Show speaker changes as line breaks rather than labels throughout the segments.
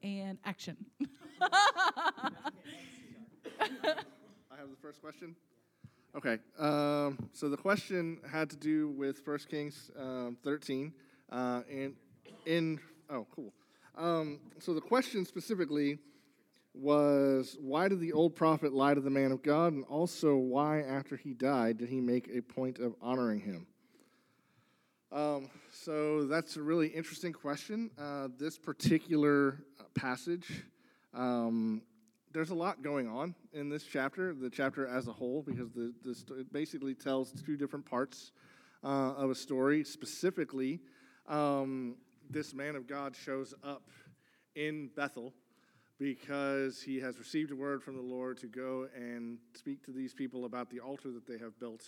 and action.
I have the first question. Okay, so the question had to do with 1 Kings 13, cool. So the question specifically was, why did the old prophet lie to the man of God, and also why, after he died, did he make a point of honoring him? So that's a really interesting question. This particular passage, there's a lot going on in this chapter, the chapter as a whole, because it basically tells two different parts of a story. Specifically, this man of God shows up in Bethel because he has received a word from the Lord to go and speak to these people about the altar that they have built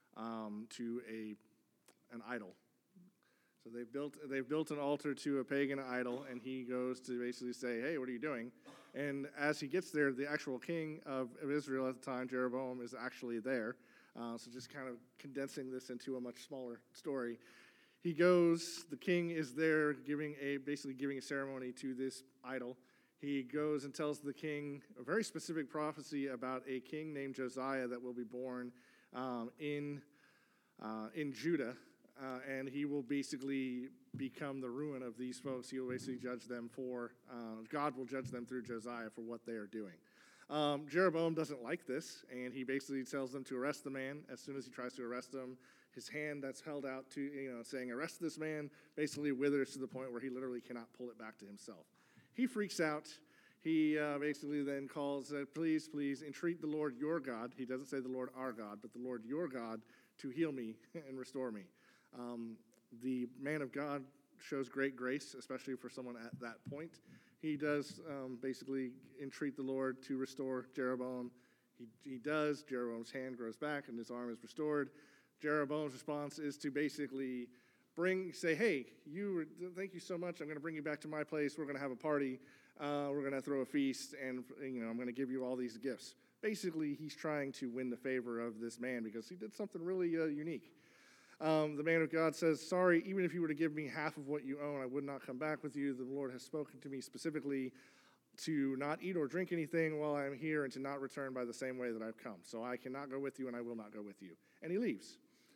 to an idol. So they've built an altar to a pagan idol, and he goes to basically say, hey, what are you doing? And as he gets there, the actual king of Israel at the time, Jeroboam, is actually there. So just kind of condensing this into a much smaller story. He goes, the king is there basically giving a ceremony to this idol. He goes and tells the king a very specific prophecy about a king named Josiah that will be born in Judah. And he will basically become the ruin of these folks. He will basically judge them God will judge them through Josiah for what they are doing. Jeroboam doesn't like this, and he basically tells them to arrest the man. As soon as he tries to arrest him, his hand that's held out saying, arrest this man, basically withers to the point where he literally cannot pull it back to himself. He freaks out. He basically then calls, please, entreat the Lord your God. He doesn't say the Lord our God, but the Lord your God to heal me and restore me. The man of God shows great grace, especially for someone at that point. He does basically entreat the Lord to restore Jeroboam. He does. Jeroboam's hand grows back and his arm is restored. Jeroboam's response is to basically say, hey, thank you so much. I'm going to bring you back to my place. We're going to have a party. We're going to throw a feast, and I'm going to give you all these gifts. Basically, he's trying to win the favor of this man because he did something really unique. The man of God says, sorry, even if you were to give me half of what you own, I would not come back with you. The Lord has spoken to me specifically to not eat or drink anything while I am here and to not return by the same way that I've come. So I cannot go with you and I will not go with you. And he leaves.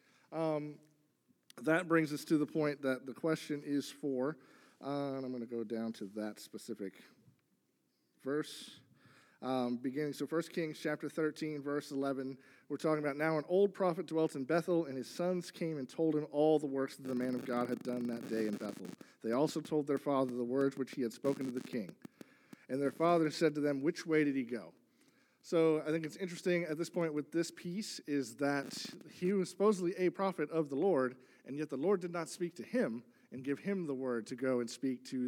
That brings us to the point that the question is for, and I'm going to go down to that specific verse. Beginning, so 1 Kings chapter 13, verse 11, we're talking about, now an old prophet dwelt in Bethel, and his sons came and told him all the works that the man of God had done that day in Bethel. They also told their father the words which he had spoken to the king. And their father said to them, which way did he go? So I think it's interesting at this point with this piece is that he was supposedly a prophet of the Lord, and yet the Lord did not speak to him and give him the word to go and speak to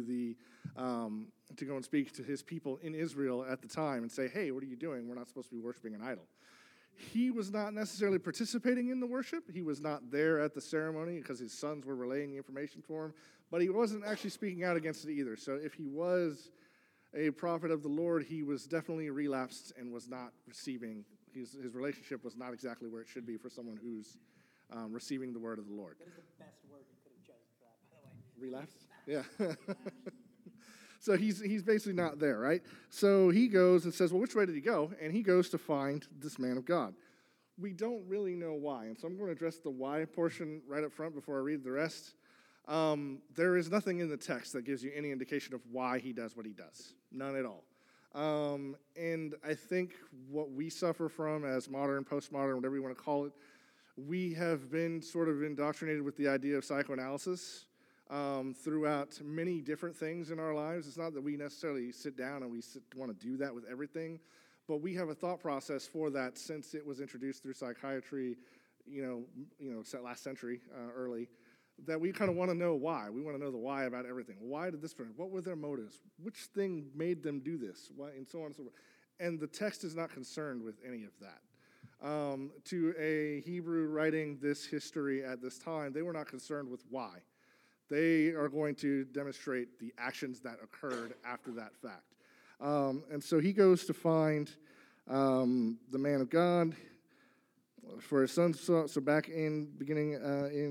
his people in Israel at the time and say, hey, what are you doing? We're not supposed to be worshiping an idol. He was not necessarily participating in the worship. He was not there at the ceremony because his sons were relaying the information for him, but he wasn't actually speaking out against it either. So if he was a prophet of the Lord, he was definitely relapsed and was not receiving, his relationship was not exactly where it should be for someone who's receiving the word of the Lord.
That is the best word you could have chosen for that, by the way.
Relapsed? Yeah. So he's basically not there, right? So he goes and says, well, which way did he go? And he goes to find this man of God. We don't really know why, and so I'm going to address the why portion right up front before I read the rest. There is nothing in the text that gives you any indication of why he does what he does. None at all. And I think what we suffer from as modern, postmodern, whatever you want to call it, we have been sort of indoctrinated with the idea of psychoanalysis throughout many different things in our lives. It's not that we necessarily sit down and want to do that with everything, but we have a thought process for that since it was introduced through psychiatry, last century, early, that we kind of want to know why. We want to know the why about everything. Why did this person? What were their motives? Which thing made them do this? Why, and so on and so forth. And the text is not concerned with any of that. To a Hebrew writing this history at this time, they were not concerned with why. They are going to demonstrate the actions that occurred after that fact. And so he goes to find the man of God for his son. So back in beginning in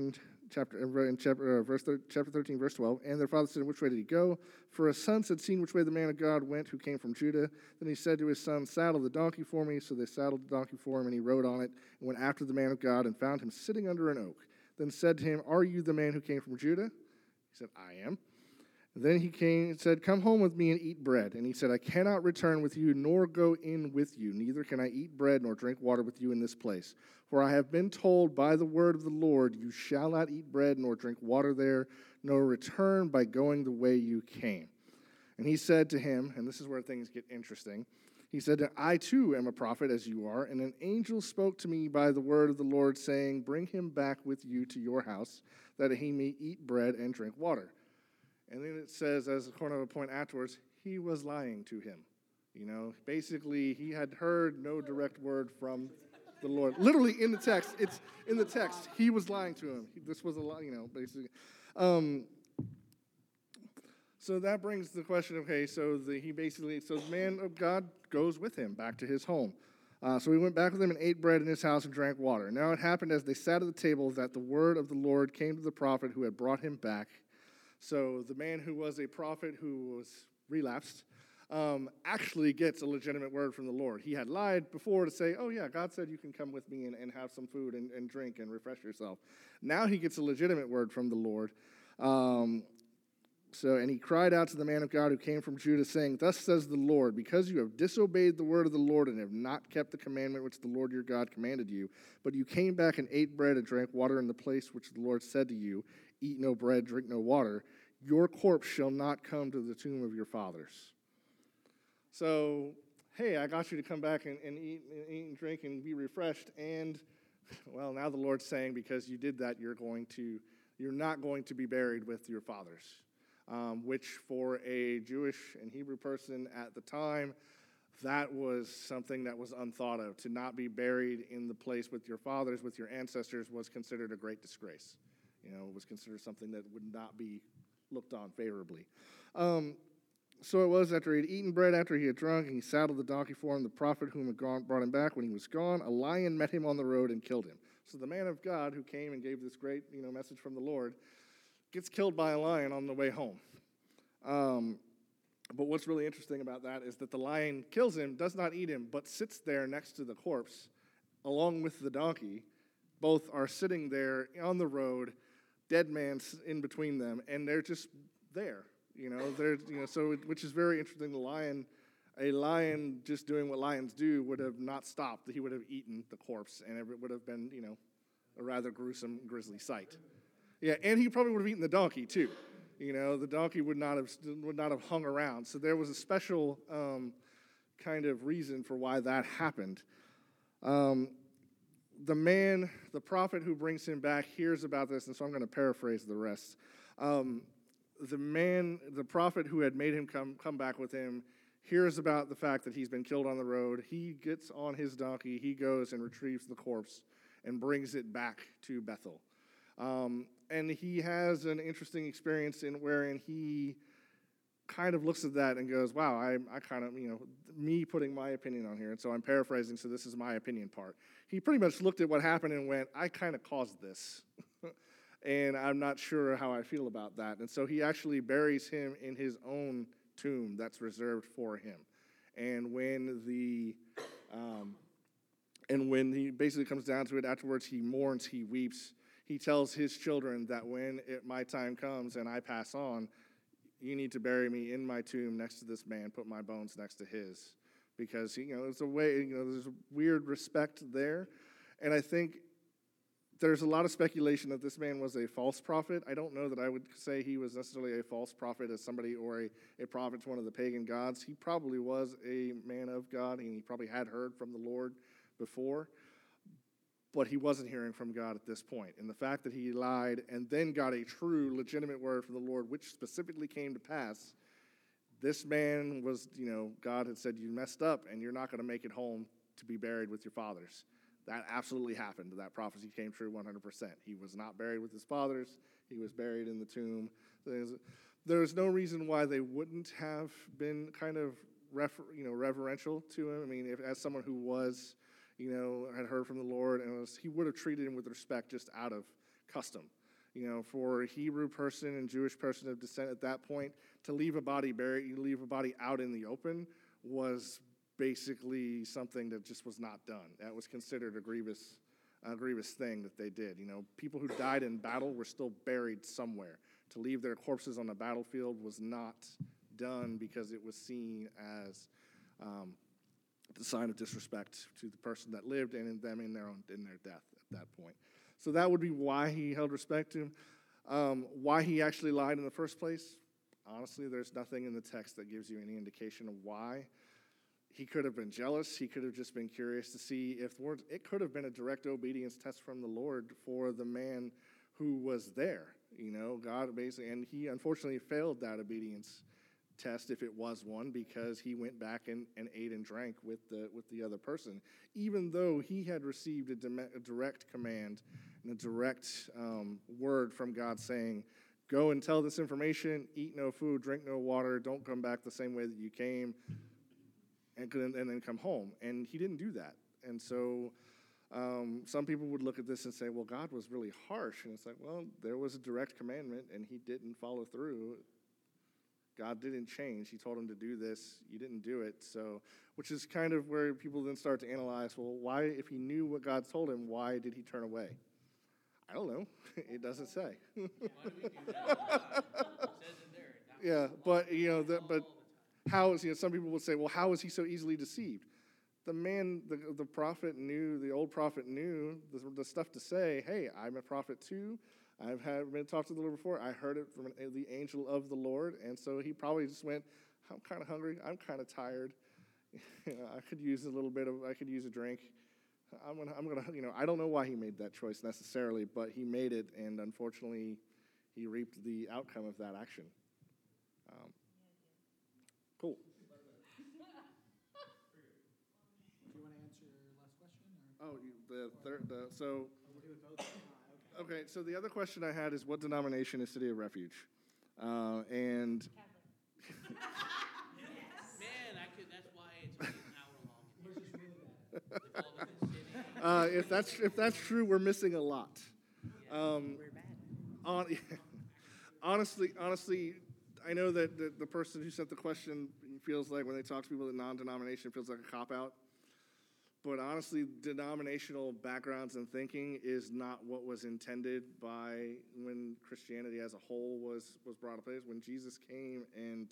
chapter 13, verse 12. And their father said, which way did he go? For his sons had seen which way the man of God went, who came from Judah. Then he said to his son, saddle the donkey for me. So they saddled the donkey for him, and he rode on it, and went after the man of God, and found him sitting under an oak. Then said to him, are you the man who came from Judah? He said, I am. Then he came and said, come home with me and eat bread. And he said, I cannot return with you, nor go in with you. Neither can I eat bread nor drink water with you in this place. For I have been told by the word of the Lord, you shall not eat bread nor drink water there, nor return by going the way you came. And he said to him, and this is where things get interesting, he said, I too am a prophet as you are, and an angel spoke to me by the word of the Lord, saying, bring him back with you to your house, that he may eat bread and drink water. And then it says, as a corner of a point afterwards, he was lying to him. Basically, he had heard no direct word from the Lord. Literally in the text, it's in the text. He was lying to him. This was a lie, basically. So that brings the question, okay, so the man of God goes with him back to his home. So he went back with him and ate bread in his house and drank water. Now it happened as they sat at the table that the word of the Lord came to the prophet who had brought him back. So the man who was a prophet who was relapsed actually gets a legitimate word from the Lord. He had lied before to say, oh yeah, God said you can come with me and have some food and drink and refresh yourself. Now he gets a legitimate word from the Lord. And he cried out to the man of God who came from Judah, saying, thus says the Lord, because you have disobeyed the word of the Lord and have not kept the commandment which the Lord your God commanded you, but you came back and ate bread and drank water in the place which the Lord said to you, eat no bread, drink no water, your corpse shall not come to the tomb of your fathers. So, hey, I got you to come back and eat and drink and be refreshed, and, well, now the Lord's saying because you did that, you're not going to be buried with your fathers. Which for a Jewish and Hebrew person at the time, that was something that was unthought of. To not be buried in the place with your fathers, with your ancestors, was considered a great disgrace. It was considered something that would not be looked on favorably. So it was after he had eaten bread, after he had drunk, and he saddled the donkey for him, the prophet whom had brought him back. When he was gone, a lion met him on the road and killed him. So the man of God who came and gave this great message from the Lord gets killed by a lion on the way home. But what's really interesting about that is that the lion kills him, does not eat him, but sits there next to the corpse along with the donkey. Both are sitting there on the road, dead man in between them, and they're just there. Which is very interesting. A lion just doing what lions do would have not stopped. He would have eaten the corpse, and it would have been, a rather gruesome, grisly sight. Yeah, and he probably would have eaten the donkey too. The donkey would not have hung around. So there was a special kind of reason for why that happened. The prophet who brings him back hears about this, and so I'm going to paraphrase the rest. The prophet who had made him come back with him hears about the fact that he's been killed on the road. He gets on his donkey, he goes and retrieves the corpse and brings it back to Bethel. And he has an interesting experience wherein he kind of looks at that and goes, wow, I kind of, me putting my opinion on here. And so I'm paraphrasing, so this is my opinion part. He pretty much looked at what happened and went, I kind of caused this. And I'm not sure how I feel about that. And so he actually buries him in his own tomb that's reserved for him. And when he basically comes down to it, afterwards he mourns, he weeps. He tells his children that when my time comes and I pass on, you need to bury me in my tomb next to this man, put my bones next to his. Because, it's a way, there's a weird respect there. And I think there's a lot of speculation that this man was a false prophet. I don't know that I would say he was necessarily a false prophet as somebody or a prophet to one of the pagan gods. He probably was a man of God, and he probably had heard from the Lord before. But he wasn't hearing from God at this point. And the fact that he lied and then got a true, legitimate word from the Lord, which specifically came to pass, this man was, God had said, you messed up and you're not going to make it home to be buried with your fathers. That absolutely happened. That prophecy came true 100%. He was not buried with his fathers. He was buried in the tomb. There's no reason why they wouldn't have been kind of reverential to him. I mean, as someone who was, had heard from the Lord, and he would have treated him with respect just out of custom. For a Hebrew person and Jewish person of descent at that point, to leave a body buried, you leave a body out in the open, was basically something that just was not done. That was considered a grievous thing that they did. People who died in battle were still buried somewhere. To leave their corpses on the battlefield was not done because it was seen as the sign of disrespect to the person that lived and in them in their death at that point. So that would be why he held respect to him. Why he actually lied in the first place? Honestly, there's nothing in the text that gives you any indication of why. He could have been jealous. He could have just been curious to see if it could have been a direct obedience test from the Lord for the man who was there. God basically, and he unfortunately failed that obedience test if it was one, because he went back and ate and drank with the other person, even though he had received a direct command and a direct word from God saying, go and tell this information, eat no food, drink no water, don't come back the same way that you came, and then come home. And he didn't do that. And so some people would look at this and say, well, God was really harsh. And it's like, well, there was a direct commandment, and he didn't follow through. God didn't change. He told him to do this. You didn't do it. So, which is kind of where people then start to analyze, well, why, if he knew what God told him, why did he turn away? I don't know. It doesn't say.
Why do we do that? It says it there.
Yeah, but how is some people would say, well, how is he so easily deceived? The man, the prophet knew, the old prophet knew the stuff to say, hey, I'm a prophet too. I've been talked to the Lord before. I heard it from the angel of the Lord. And so he probably just went, I'm kind of hungry. I'm kind of tired. I could use a drink. I'm gonna, I don't know why he made that choice necessarily, but he made it, and unfortunately, he reaped the outcome of that action. Cool.
Do you want to answer your last question? Or?
Oh, the third. So.
We'll do it both.
Okay. So the other question I had is, what denomination is City of Refuge? And.
That's why it's only an hour long.
If that's true, we're missing a lot.
We're bad.
Honestly, I know that the person who sent the question feels like when they talk to people in non-denomination feels like a cop-out. But honestly, denominational backgrounds and thinking is not what was intended by when Christianity as a whole was brought up. When Jesus came and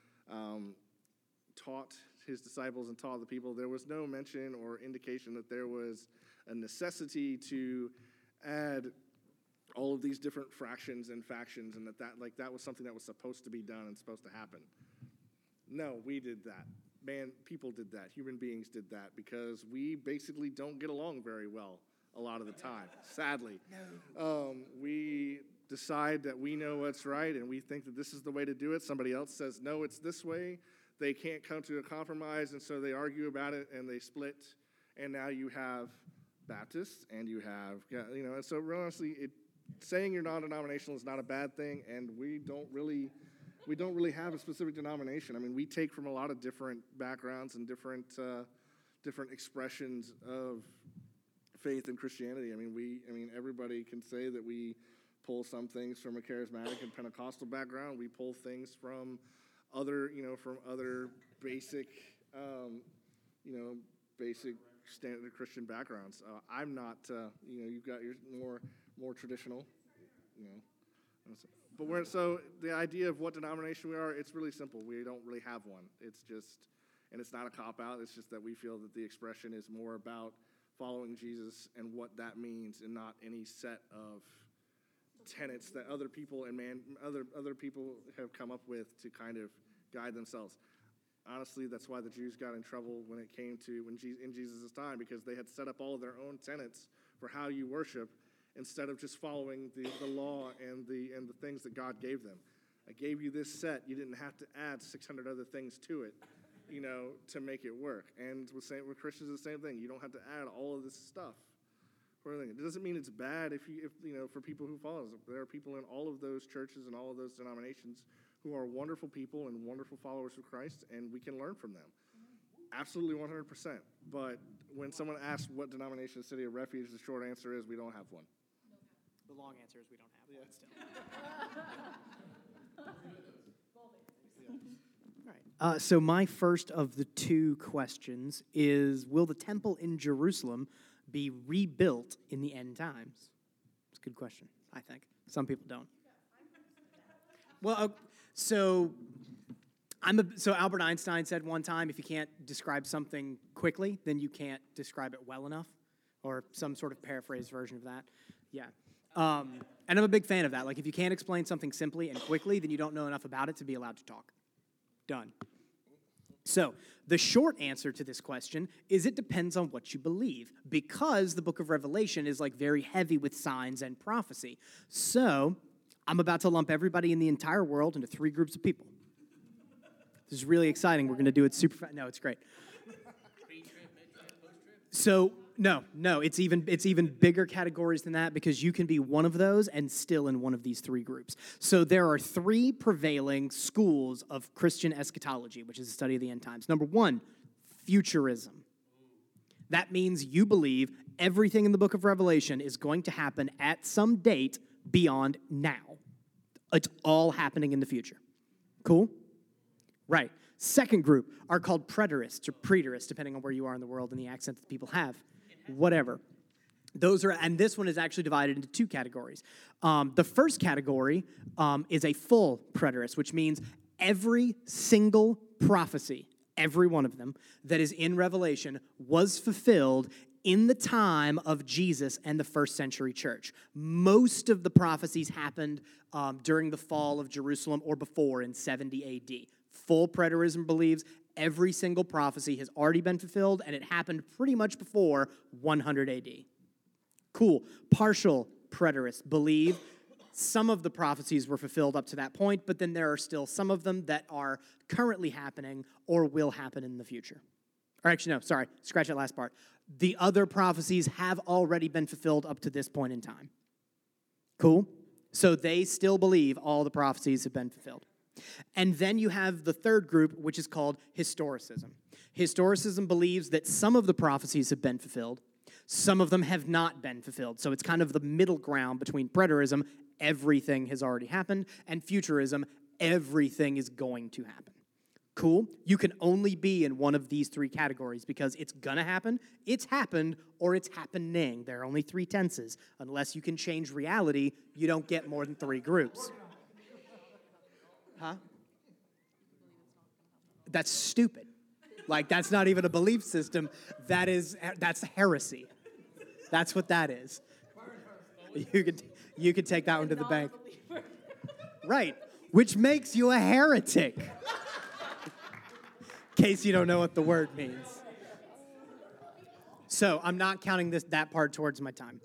taught his disciples and taught the people, there was no mention or indication that there was a necessity to add all of these different fractions and factions, and that was something that was supposed to be done and supposed to happen. No, we did that. People did that. Human beings did that because we basically don't get along very well a lot of the time, sadly. We decide that we know what's right, and we think that this is the way to do it. Somebody else says, no, it's this way. They can't come to a compromise, and so they argue about it, and they split, and now you have Baptists, and you have, and so honestly, saying you're non-denominational is not a bad thing, and we don't really have a specific denomination. I mean, we take from a lot of different backgrounds and different expressions of faith and Christianity. I mean, everybody can say that we pull some things from a charismatic and Pentecostal background. We pull things from other basic, basic standard Christian backgrounds. I'm not, you've got your more traditional, But so the idea of what denomination we are, it's really simple. We don't really have one. It's just, and it's not a cop-out. It's just that we feel that the expression is more about following Jesus and what that means, and not any set of tenets that other people other people have come up with to kind of guide themselves. Honestly, that's why the Jews got in trouble when it came to in Jesus' time, because they had set up all of their own tenets for how you worship, instead of just following the law and the things that God gave them. I gave you this set. You didn't have to add 600 other things to it, to make it work. And with Christians, the same thing. You don't have to add all of this stuff. It doesn't mean it's bad if for people who follow us. There are people in all of those churches and all of those denominations who are wonderful people and wonderful followers of Christ, and we can learn from them. Absolutely 100%. But when someone asks what denomination is City of Refuge, the short answer is we don't have one.
The long answer is we don't have
point still. All right. So my first of the two questions is, will the temple in Jerusalem be rebuilt in the end times? It's a good question, I think. Some people don't. Well, so Albert Einstein said one time, if you can't describe something quickly, then you can't describe it well enough, or some sort of paraphrased version of that. Yeah. And I'm a big fan of that. Like, if you can't explain something simply and quickly, then you don't know enough about it to be allowed to talk. Done. So, the short answer to this question is it depends on what you believe, because the book of Revelation is like very heavy with signs and prophecy. So, I'm about to lump everybody in the entire world into 3 groups of people. This is really exciting. We're going to do it super fast. No, it's great.
Pre-trib, mid-trib, post-trib?
So, no, it's even bigger categories than that, because you can be one of those and still in one of these 3 groups. So there are 3 prevailing schools of Christian eschatology, which is the study of the end times. Number 1, futurism. That means you believe everything in the book of Revelation is going to happen at some date beyond now. It's all happening in the future. Cool? Right. Second group are called preterists or preterists, depending on where you are in the world and the accent that people have. Whatever. Those are, and this one is actually divided into 2 categories. The first category is a full preterist, which means every single prophecy, every one of them that is in Revelation, was fulfilled in the time of Jesus and the first century church. Most of the prophecies happened during the fall of Jerusalem or before in 70 AD. Full preterism believes every single prophecy has already been fulfilled, and it happened pretty much before 100 AD. Cool. Partial preterists believe some of the prophecies were fulfilled up to that point, but then there are still some of them that are currently happening or will happen in the future. Or actually, no, sorry, scratch that last part. The other prophecies have already been fulfilled up to this point in time. Cool? So they still believe all the prophecies have been fulfilled. And then you have the third group, which is called historicism. Historicism believes that some of the prophecies have been fulfilled, some of them have not been fulfilled. So it's kind of the middle ground between preterism, everything has already happened, and futurism, everything is going to happen. Cool? You can only be in one of these 3 categories because it's going to happen, it's happened, or it's happening. There are only 3 tenses. Unless you can change reality, you don't get more than 3 groups. Huh? That's stupid. Like, that's not even a belief system. That's heresy. That's what that is. You could take that one to the bank. Right. Which makes you a heretic. In case you don't know what the word means. So I'm not counting that part towards my time.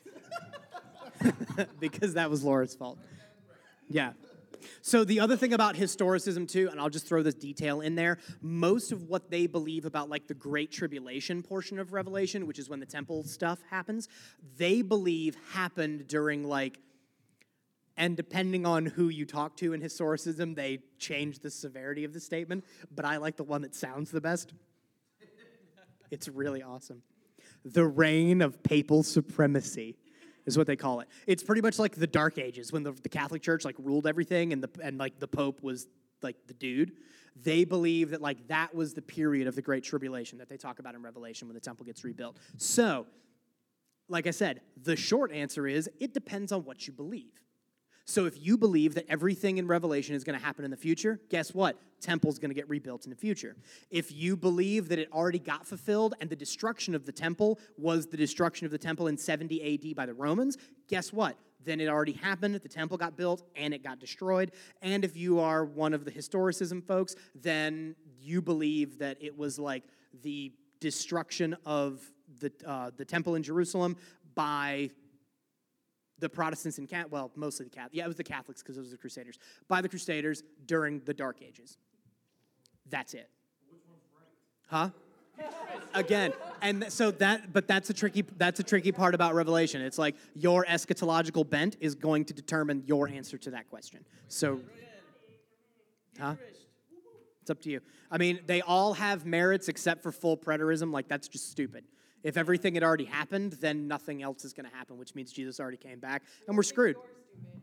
Because that was Laura's fault. Yeah. So the other thing about historicism too, and I'll just throw this detail in there, most of what they believe about like the Great Tribulation portion of Revelation, which is when the temple stuff happens, they believe happened during like, and depending on who you talk to in historicism, they change the severity of the statement, but I like the one that sounds the best. It's really awesome. The reign of papal supremacy is what they call it. It's pretty much like the Dark Ages when the Catholic Church like ruled everything and the Pope was like the dude. They believe that like that was the period of the Great Tribulation that they talk about in Revelation when the temple gets rebuilt. So, like I said, the short answer is it depends on what you believe. So if you believe that everything in Revelation is going to happen in the future, guess what? Temple's going to get rebuilt in the future. If you believe that it already got fulfilled and the destruction of the temple was the destruction of the temple in 70 AD by the Romans, guess what? Then it already happened, the temple got built, and it got destroyed. And if you are one of the historicism folks, then you believe that it was like the destruction of the temple in Jerusalem by the Protestants and mostly the Catholics. Yeah, it was the Catholics because it was the Crusaders. By the Crusaders during the Dark Ages. That's it. Which one's right? Huh? Again, and so that's a tricky part about Revelation. It's like your eschatological bent is going to determine your answer to that question. So, huh? It's up to you. I mean, they all have merits except for full preterism. Like, that's just stupid. If everything had already happened, then nothing else is going to happen, which means Jesus already came back, and we're screwed.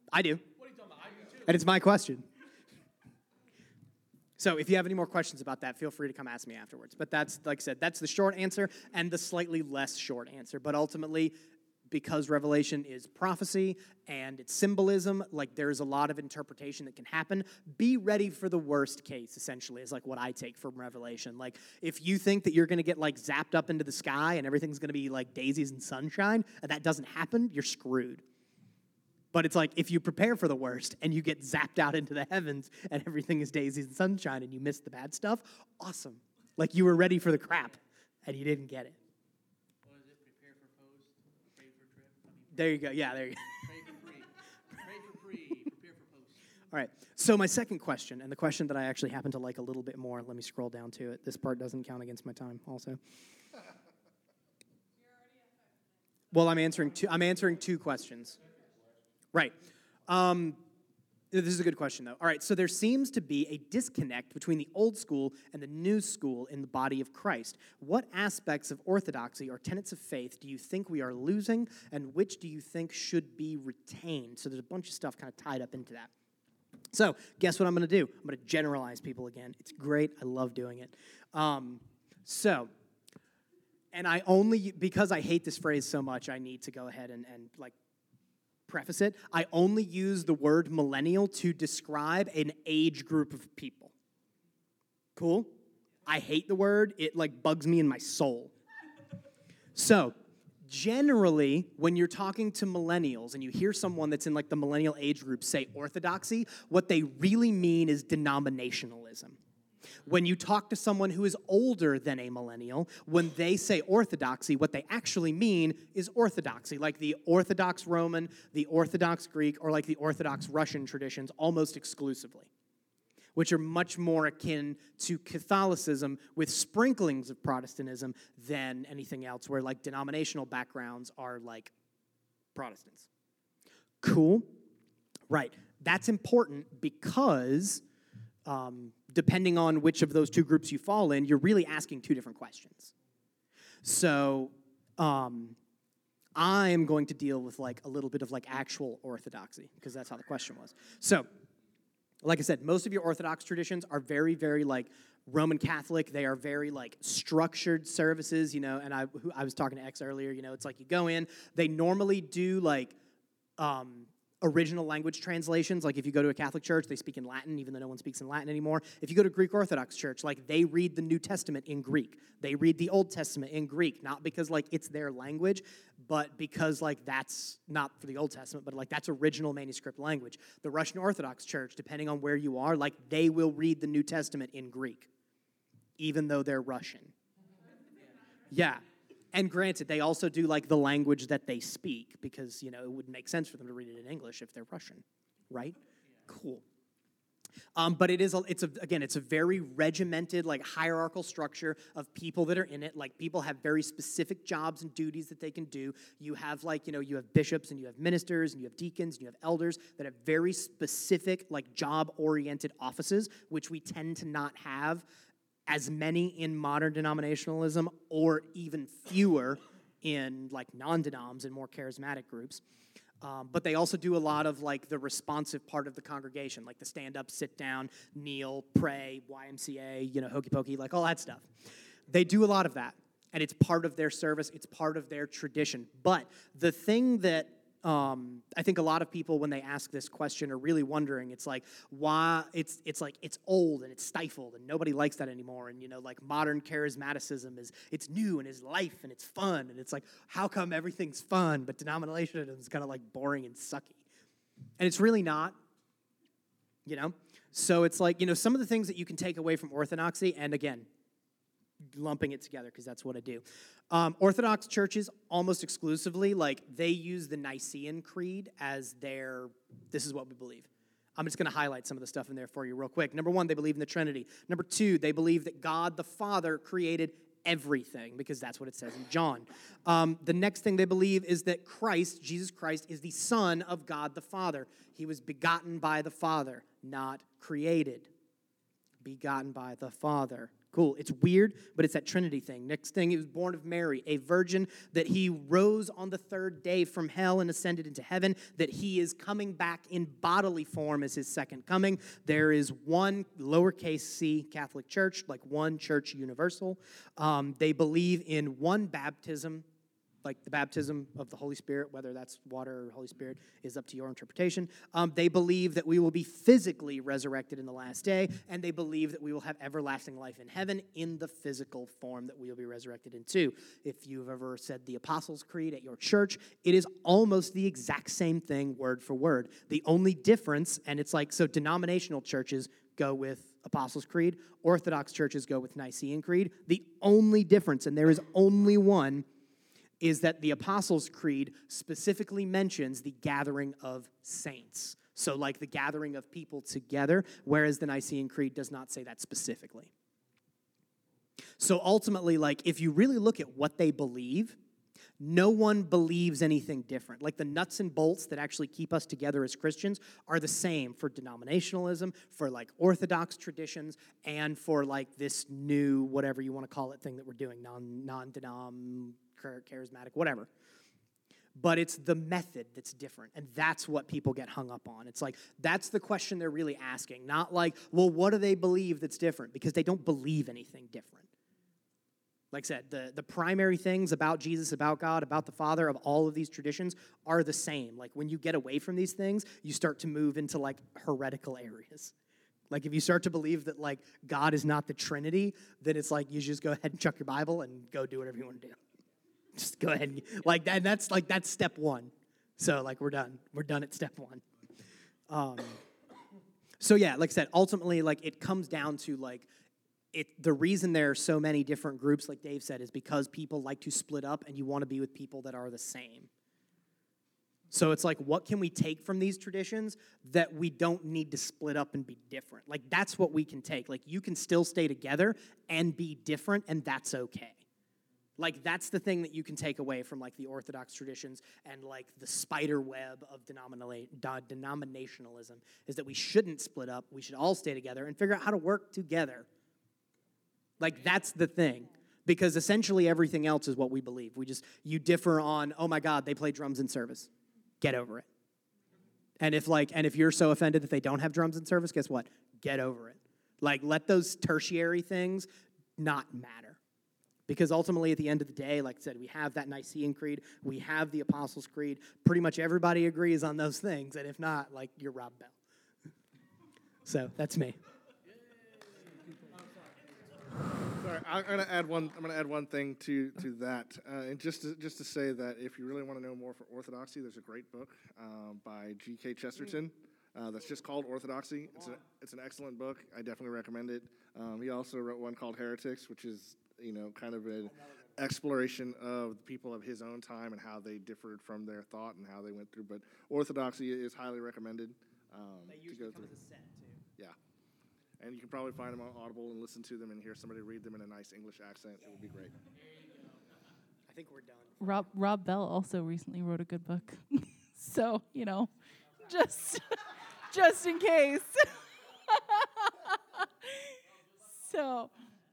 I do.
What are you talking about? I do too.
And it's my question. So if you have any more questions about that, feel free to come ask me afterwards. But that's, like I said, that's the short answer and the slightly less short answer. But ultimately, because Revelation is prophecy and it's symbolism, like there's a lot of interpretation that can happen. Be ready for the worst case, essentially, is like what I take from Revelation. Like if you think that you're going to get like zapped up into the sky and everything's going to be like daisies and sunshine, and that doesn't happen, you're screwed. But it's like if you prepare for the worst and you get zapped out into the heavens and everything is daisies and sunshine and you miss the bad stuff, awesome. Like you were ready for the crap and you didn't get it.
What is it? Prepare for post, pray for trip.
There you go. Yeah, there you go.
Pray for free. Pray for free. Prepare for post.
All right. So my second question, and the question that I actually happen to like a little bit more, let me scroll down to it. This part doesn't count against my time also. Well, I'm answering two questions. Right. This is a good question, though. All right, so there seems to be a disconnect between the old school and the new school in the body of Christ. What aspects of orthodoxy or tenets of faith do you think we are losing, and which do you think should be retained? So there's a bunch of stuff kind of tied up into that. So guess what I'm going to do? I'm going to generalize people again. It's great. I love doing it. And I only, because I hate this phrase so much, I need to go ahead and like, preface it. I only use the word millennial to describe an age group of people. Cool? I hate the word. It like bugs me in my soul. So, generally, when you're talking to millennials and you hear someone that's in like the millennial age group say orthodoxy, what they really mean is denominationalism. When you talk to someone who is older than a millennial, when they say orthodoxy, what they actually mean is orthodoxy, like the Orthodox Roman, the Orthodox Greek, or like the Orthodox Russian traditions almost exclusively, which are much more akin to Catholicism with sprinklings of Protestantism than anything else, where like denominational backgrounds are like Protestants. Cool? Right. That's important because depending on which of those two groups you fall in, you're really asking two different questions. So I'm going to deal with like a little bit of like actual orthodoxy because that's how the question was. So, like I said, most of your Orthodox traditions are very, very like Roman Catholic. They are very like structured services, you know, and I was talking to X earlier, you know, it's like you go in, they normally do like original language translations. Like if you go to a Catholic church, they speak in Latin, even though no one speaks in Latin anymore. If you go to Greek Orthodox church, like they read the New Testament in Greek. They read the Old Testament in Greek, not because like it's their language, but because like that's not for the Old Testament, but like that's original manuscript language. The Russian Orthodox church, depending on where you are, like they will read the New Testament in Greek, even though they're Russian. Yeah. And granted, they also do like the language that they speak because, you know, it wouldn't make sense for them to read it in English if they're Russian, right? Cool. But it's a very regimented, like hierarchical structure of people that are in it. Like people have very specific jobs and duties that they can do. You have like, you know, you have bishops and you have ministers and you have deacons and you have elders that have very specific, like job-oriented offices, which we tend to not have as many in modern denominationalism or even fewer in like non-denoms and more charismatic groups. But they also do a lot of like the responsive part of the congregation, like the stand up, sit down, kneel, pray, YMCA, you know, hokey pokey, like all that stuff. They do a lot of that, and it's part of their service. It's part of their tradition. But the thing that I think a lot of people, when they ask this question, are really wondering, it's like, why, it's like, it's old and it's stifled and nobody likes that anymore. And, you know, like modern charismaticism it's new and it's life and it's fun. And it's like, how come everything's fun, but denominationalism is kind of like boring and sucky? And it's really not, you know? So it's like, you know, some of the things that you can take away from orthodoxy, and again, lumping it together because that's what I do. Orthodox churches almost exclusively, like they use the Nicene Creed as this is what we believe. I'm just going to highlight some of the stuff in there for you real quick. Number one, they believe in the Trinity. Number two, they believe that God the Father created everything because that's what it says in John. The next thing they believe is that Jesus Christ, is the Son of God the Father. He was begotten by the Father, not created. Begotten by the Father, Cool. It's weird, but it's that Trinity thing. Next thing, he was born of Mary, a virgin, that he rose on the third day from hell and ascended into heaven, that he is coming back in bodily form as his second coming. There is one lowercase c Catholic Church, like one church universal. They believe in one baptism, like the baptism of the Holy Spirit, whether that's water or Holy Spirit is up to your interpretation. They believe that we will be physically resurrected in the last day, and they believe that we will have everlasting life in heaven in the physical form that we will be resurrected into. If you've ever said the Apostles' Creed at your church, it is almost the exact same thing, word for word. The only difference, and it's like, so denominational churches go with Apostles' Creed, Orthodox churches go with Nicene Creed. The only difference, and there is only one, is that the Apostles' Creed specifically mentions the gathering of saints. So like the gathering of people together, whereas the Nicene Creed does not say that specifically. So ultimately, like if you really look at what they believe, no one believes anything different. Like the nuts and bolts that actually keep us together as Christians are the same for denominationalism, for like Orthodox traditions, and for like this new, whatever you want to call it, thing that we're doing, non-denom, charismatic, whatever. But it's the method that's different, and that's what people get hung up on. It's like, that's the question they're really asking, not like, well, what do they believe that's different? Because they don't believe anything different. Like I said, the primary things about Jesus, about God, about the Father, of all of these traditions are the same. Like when you get away from these things, you start to move into like heretical areas. Like if you start to believe that like God is not the Trinity, then it's like you just go ahead and chuck your Bible and go do whatever you want to do. Just go ahead and like that. That's step one. So like we're done. We're done at step one. So yeah, like I said, ultimately like it comes down to like the reason there are so many different groups, like Dave said, is because people like to split up and you want to be with people that are the same. So it's like, what can we take from these traditions that we don't need to split up and be different? Like that's what we can take. Like you can still stay together and be different, and that's okay. Like, that's the thing that you can take away from, like, the Orthodox traditions and, like, the spider web of denominationalism is that we shouldn't split up. We should all stay together and figure out how to work together. Like, that's the thing. Because essentially everything else is what we believe. You differ on, oh, my God, they play drums in service. Get over it. And if you're so offended that they don't have drums in service, guess what? Get over it. Like, let those tertiary things not matter. Because ultimately, at the end of the day, like I said, we have that Nicene Creed, we have the Apostles' Creed. Pretty much everybody agrees on those things, and if not, like, you're Rob Bell. So that's me.
Sorry, I'm going to add one thing to that, and just to say that if you really want to know more for Orthodoxy, there's a great book by G.K. Chesterton. That's just called Orthodoxy. It's an excellent book. I definitely recommend it. He also wrote one called Heretics, which is kind of an exploration of the people of his own time and how they differed from their thought and how they went through. But Orthodoxy is highly recommended to go through.
As a set, too.
Yeah, and you can probably find them on Audible and listen to them and hear somebody read them in a nice English accent. It would be great.
I think we're done.
Rob Bell also recently wrote a good book. So, just in case. So,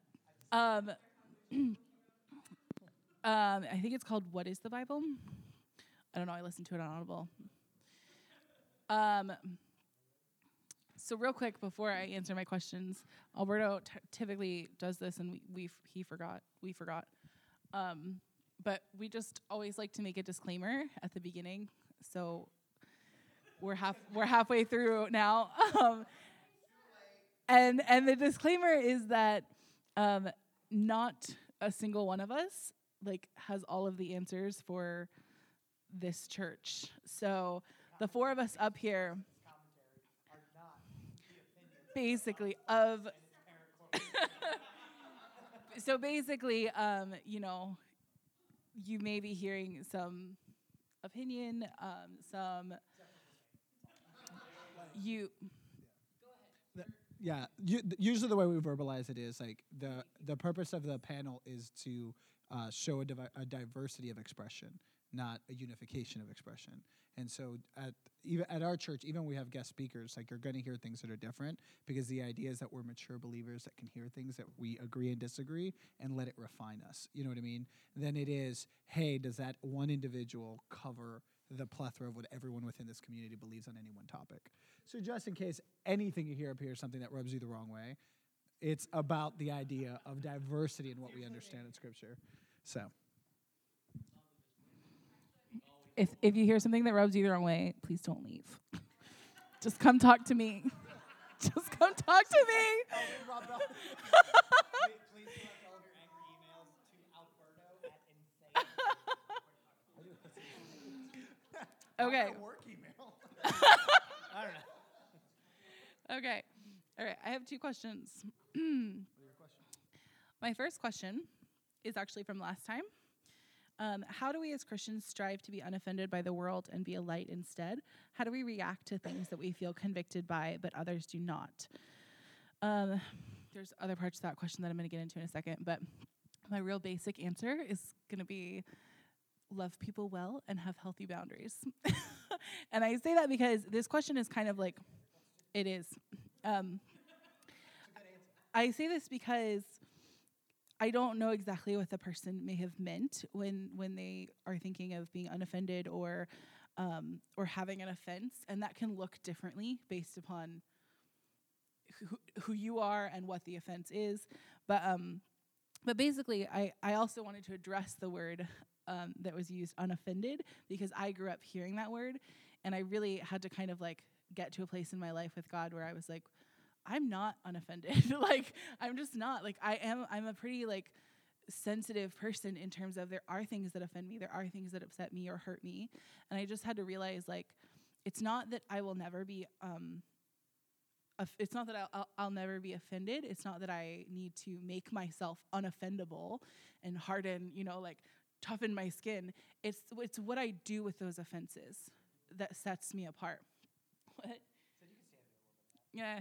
I think it's called What is the Bible? I don't know. I listened to it on Audible. So real quick, before I answer my questions, Alberto typically does this, and we forgot. But we just always like to make a disclaimer at the beginning. So we're halfway through now, and the disclaimer is that not a single one of us has all of the answers for this church. So the four of us up here, basically of. So basically, you may be hearing some opinion,
Yeah, usually the way we verbalize it is like the purpose of the panel is to show a diversity of expression, not a unification of expression. And so even at our church, even when we have guest speakers, like you're going to hear things that are different because the idea is that we're mature believers that can hear things that we agree and disagree and let it refine us. You know what I mean? Then it is, hey, does that one individual cover the plethora of what everyone within this community believes on any one topic? So just in case anything you hear up here is something that rubs you the wrong way, it's about the idea of diversity in what we understand in Scripture. So.
If you hear something that rubs you the wrong way, please don't leave. Just come talk to me. Just come talk to me.
Please direct all of your angry emails to Alberto at
Okay.
work email.
I don't know. Okay. All right. I have 2 questions. My first question is actually from last time. How do we as Christians strive to be unoffended by the world and be a light instead? How do we react to things that we feel convicted by but others do not? There's other parts to that question that I'm going to get into in a second, but my real basic answer is going to be love people well and have healthy boundaries. And I say that because this question is kind of like, it is. I say this because I don't know exactly what the person may have meant when they are thinking of being unoffended or having an offense, and that can look differently based upon who you are and what the offense is. But basically, I also wanted to address the word that was used, unoffended, because I grew up hearing that word, and I really had to kind of like get to a place in my life with God where I was like, I'm not unoffended. Like, I'm just not. Like, I'm a pretty, like, sensitive person in terms of there are things that offend me. There are things that upset me or hurt me. And I just had to realize, like, it's not that I will never be, it's not that I'll never be offended. It's not that I need to make myself unoffendable and harden, like, toughen my skin. It's what I do with those offenses that sets me apart. What? Yeah.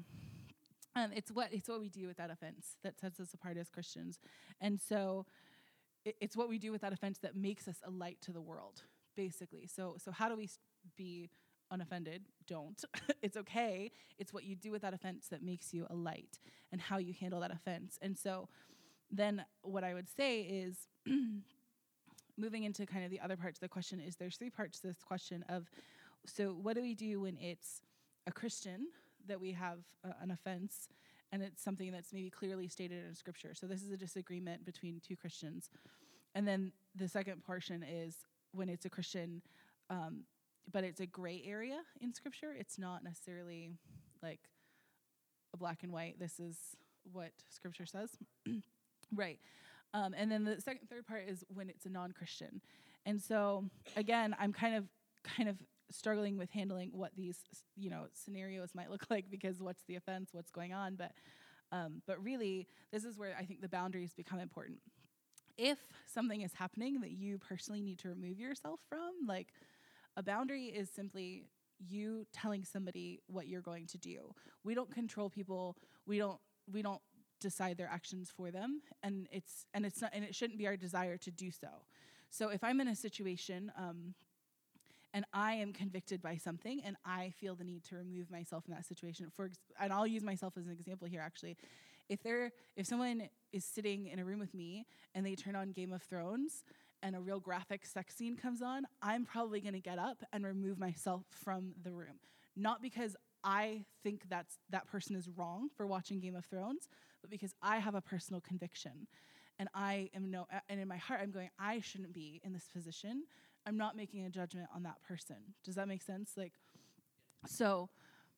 It's what we do with that offense that sets us apart as Christians. And so it's what we do with that offense that makes us a light to the world, basically. So how do we be unoffended? Don't. It's okay. It's what you do with that offense that makes you a light and how you handle that offense. And so then what I would say is moving into kind of the other parts of the question is there's 3 parts to this question of, so what do we do when it's a Christian that we have an offense, and it's something that's maybe clearly stated in Scripture. So this is a disagreement between 2 Christians. And then the second portion is when it's a Christian, but it's a gray area in Scripture. It's not necessarily like a black and white, this is what Scripture says. Right. And then the third part is when it's a non-Christian. And so, again, I'm kind of struggling with handling what these, scenarios might look like, because what's the offense, what's going on, but really, this is where I think the boundaries become important. If something is happening that you personally need to remove yourself from, like, a boundary is simply you telling somebody what you're going to do. We don't control people. We don't decide their actions for them, and it shouldn't be our desire to do so. So if I'm in a situation, and I am convicted by something, and I feel the need to remove myself in that situation. And I'll use myself as an example here, actually. If someone is sitting in a room with me, and they turn on Game of Thrones, and a real graphic sex scene comes on, I'm probably going to get up and remove myself from the room. Not because I think that person is wrong for watching Game of Thrones, but because I have a personal conviction. And and in my heart, I'm going, I shouldn't be in this position. I'm not making a judgment on that person. Does that make sense? Like, so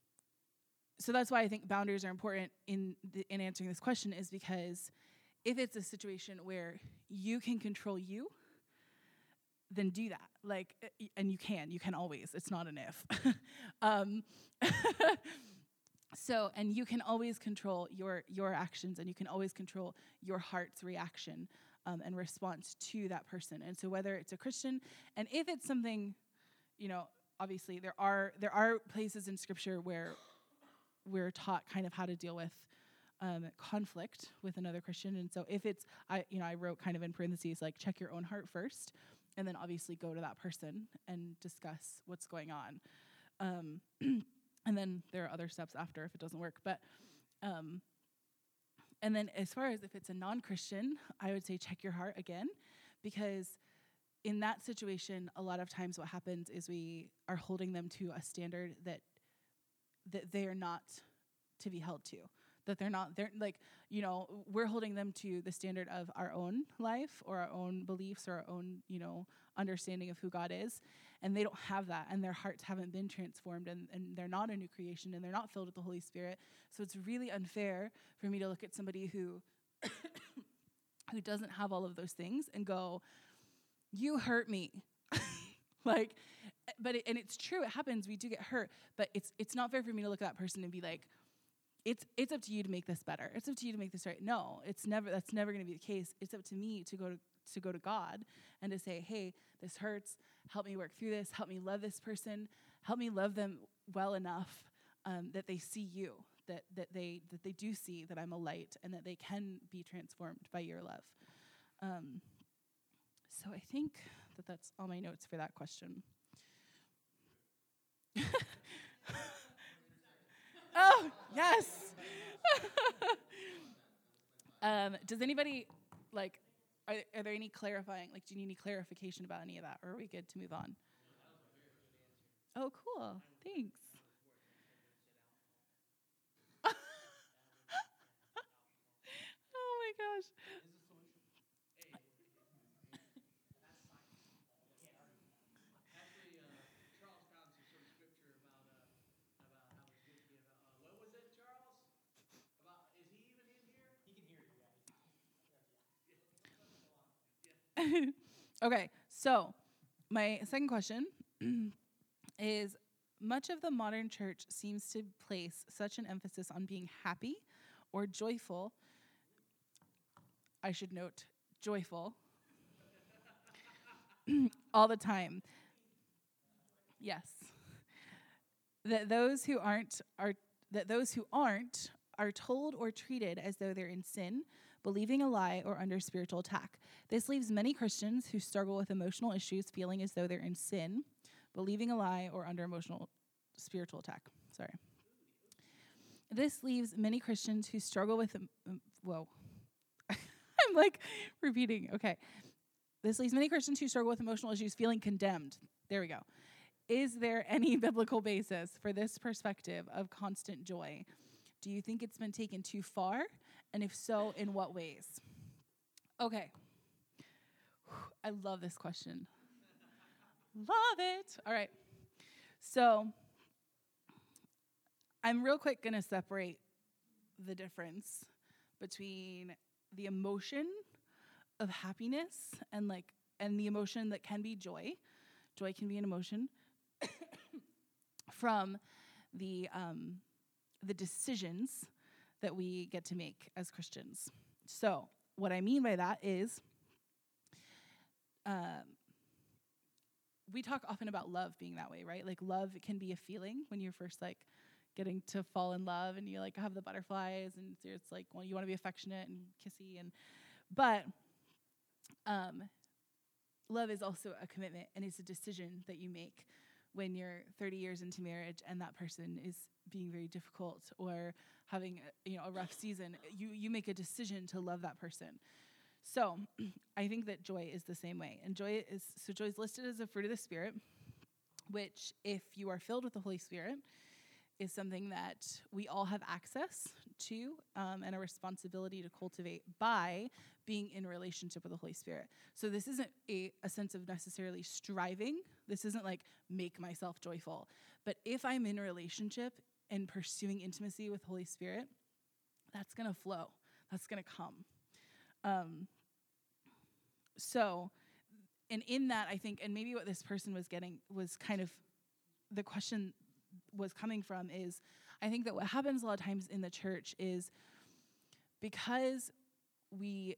that's why I think boundaries are important in answering this question, is because if it's a situation where you can control you, then do that. Like, and you can always. It's not an if. And you can always control your actions, and you can always control your heart's reaction and response to that person. And so whether it's a Christian, and if it's something, obviously there are places in Scripture where we're taught kind of how to deal with conflict with another Christian. And so if it's, I wrote kind of in parentheses, like, check your own heart first. and then obviously go to that person and discuss what's going on. And then there are other steps after if it doesn't work. But and then as far as if it's a non-Christian, I would say check your heart again, because in that situation, a lot of times what happens is we are holding them to a standard that they are not to be held to. That they're like, we're holding them to the standard of our own life or our own beliefs or our own, understanding of who God is. And they don't have that, and their hearts haven't been transformed, and they're not a new creation, and they're not filled with the Holy Spirit. So it's really unfair for me to look at somebody who who doesn't have all of those things and go, you hurt me. Like, and it's true, it happens, we do get hurt, but it's not fair for me to look at that person and be like, it's up to you to make this better. It's up to you to make this right. No, that's never going to be the case. It's up to me to go to God and to say, hey, this hurts. Help me work through this. Help me love this person. Help me love them well enough that they see you, that they do see that I'm a light and that they can be transformed by your love. So I think that's all my notes for that question. Oh, yes. Does anybody, are there any clarifying, do you need any clarification about any of that, or are we good to move on? Oh, cool. Thanks. Oh, my gosh.
Actually, Charles found some sort of scripture about how it's good to give. What was it, Charles? About is he even in here? He can hear you guys.
Okay, so my second question is, much of the modern church seems to place such an emphasis on being happy or joyful. I should note, joyful. All the time. Yes. That those who aren't are told or treated as though they're in sin, believing a lie, or under spiritual attack. This leaves many Christians who struggle with emotional issues feeling as though they're in sin, believing a lie, or under spiritual attack. Sorry. This leaves many Christians who struggle with I'm repeating. Okay. This leaves many Christians who struggle with emotional issues feeling condemned. There we go. Is there any biblical basis for this perspective of constant joy? Do you think it's been taken too far? And if so, in what ways? Okay. I love this question. Love it. All right. So I'm real quick going to separate the difference between the emotion of happiness and the emotion that can be joy. Joy can be an emotion from the decisions that we get to make as Christians. So what I mean by that is we talk often about love being that way, right? Like, love can be a feeling when you're first getting to fall in love and you have the butterflies and it's you want to be affectionate and kissy, but love is also a commitment, and it's a decision that you make when you're 30 years into marriage and that person is being very difficult or having a rough season. You make a decision to love that person. So I think that joy is the same way. And joy is listed as a fruit of the Spirit, which, if you are filled with the Holy Spirit, is something that we all have access to and a responsibility to cultivate by being in relationship with the Holy Spirit. So this isn't a sense of necessarily striving. This isn't make myself joyful. But if I'm in a relationship and pursuing intimacy with the Holy Spirit, that's going to flow. That's going to come. So, and in that, I think, and maybe what this person was getting was kind of the question was coming from is, I think that what happens a lot of times in the church is because we're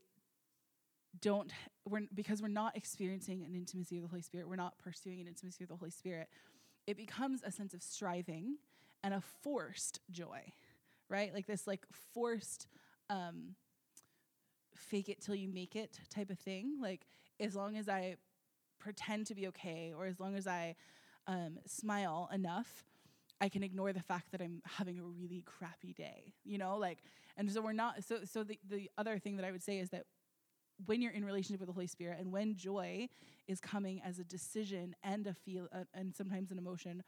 not experiencing an intimacy with the Holy Spirit, we're not pursuing an intimacy with the Holy Spirit, it becomes a sense of striving and a forced joy, right? This forced fake it till you make it type of thing. As long as I pretend to be okay, or as long as I smile enough, I can ignore the fact that I'm having a really crappy day, and so we're not, so the other thing that I would say is that when you're in relationship with the Holy Spirit and when joy is coming as a decision and and sometimes an emotion,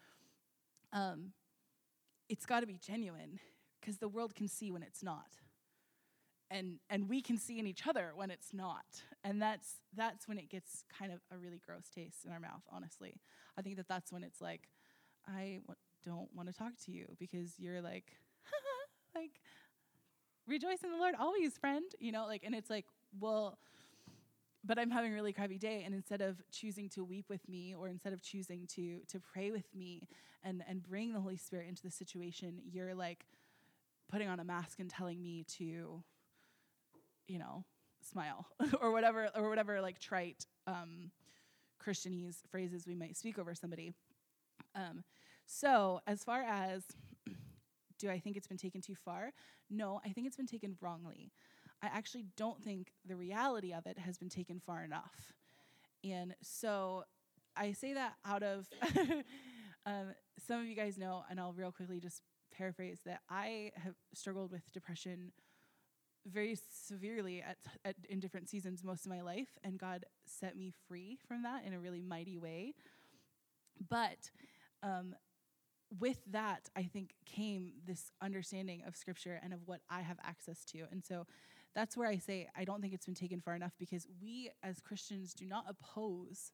it's got to be genuine, because the world can see when it's not. And we can see in each other when it's not. And that's when it gets kind of a really gross taste in our mouth, honestly. I think that's when it's like, don't want to talk to you because you're like, like, rejoice in the Lord always, friend. And it's like, well, but I'm having a really crappy day, and instead of choosing to weep with me, or instead of choosing to pray with me and bring the Holy Spirit into the situation, you're like putting on a mask and telling me to, smile or whatever like trite Christianese phrases we might speak over somebody. So as far as, do I think it's been taken too far? No, I think it's been taken wrongly. I actually don't think the reality of it has been taken far enough. And so I say that out of, some of you guys know, and I'll real quickly just paraphrase, that I have struggled with depression very severely in different seasons most of my life, and God set me free from that in a really mighty way. But with that, I think, came this understanding of Scripture and of what I have access to. And so that's where I say I don't think it's been taken far enough, because we as Christians do not oppose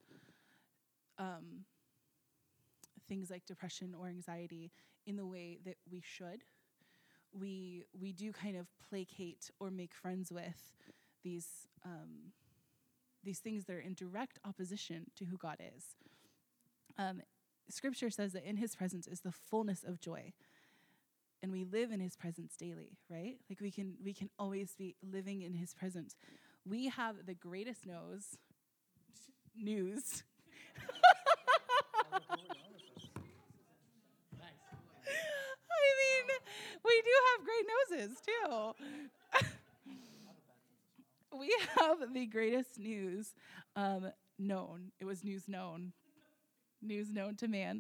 things like depression or anxiety in the way that we should. We do kind of placate or make friends with these things that are in direct opposition to who God is. Scripture says that in his presence is the fullness of joy, and we live in his presence daily, right? Like we can always be living in his presence. We have the greatest news. I mean, we do have great noses too. We have the greatest news known. It was news known to man.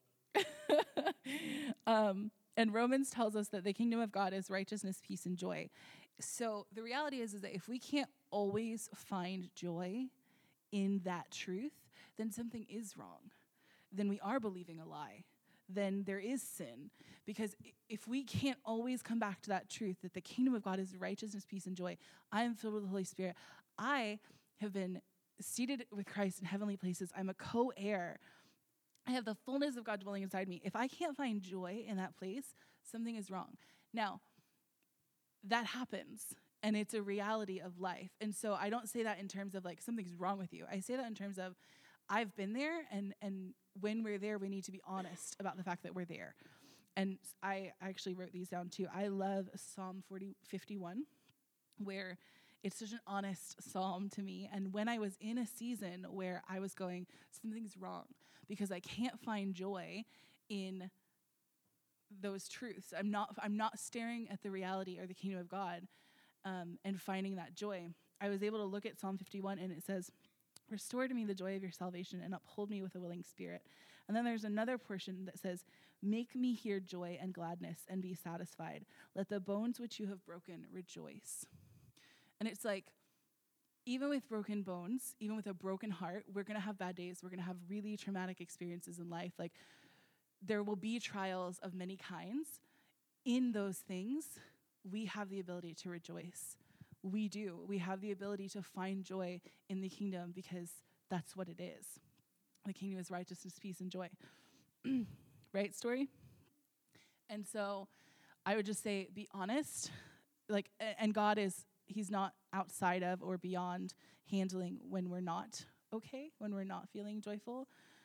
And Romans tells us that the kingdom of God is righteousness, peace, and joy. So the reality is that if we can't always find joy in that truth, then something is wrong. Then we are believing a lie. Then there is sin. Because if we can't always come back to that truth, that the kingdom of God is righteousness, peace, and joy, I am filled with the Holy Spirit. I have been seated with Christ in heavenly places. I'm a co-heir. I have the fullness of God dwelling inside me. If I can't find joy in that place, something is wrong. Now, that happens, and it's a reality of life. And so I don't say that in terms of like something's wrong with you. I say that in terms of I've been there, and when we're there, we need to be honest about the fact that we're there. And I actually wrote these down too. I love Psalm 51, where it's such an honest psalm to me. And when I was in a season where I was going, something's wrong, because I can't find joy in those truths. I'm not staring at the reality or the kingdom of God and finding that joy. I was able to look at Psalm 51, and it says, "Restore to me the joy of your salvation and uphold me with a willing spirit." And then there's another portion that says, "Make me hear joy and gladness and be satisfied. Let the bones which you have broken rejoice." And it's like, even with broken bones, even with a broken heart, we're going to have bad days. We're going to have really traumatic experiences in life. Like, there will be trials of many kinds. In those things, we have the ability to rejoice. We do. We have the ability to find joy in the kingdom, because that's what it is. The kingdom is righteousness, peace, and joy. Right, Story? And so I would just say, be honest. Like, and God he's not outside of or beyond handling when we're not okay, when we're not feeling joyful.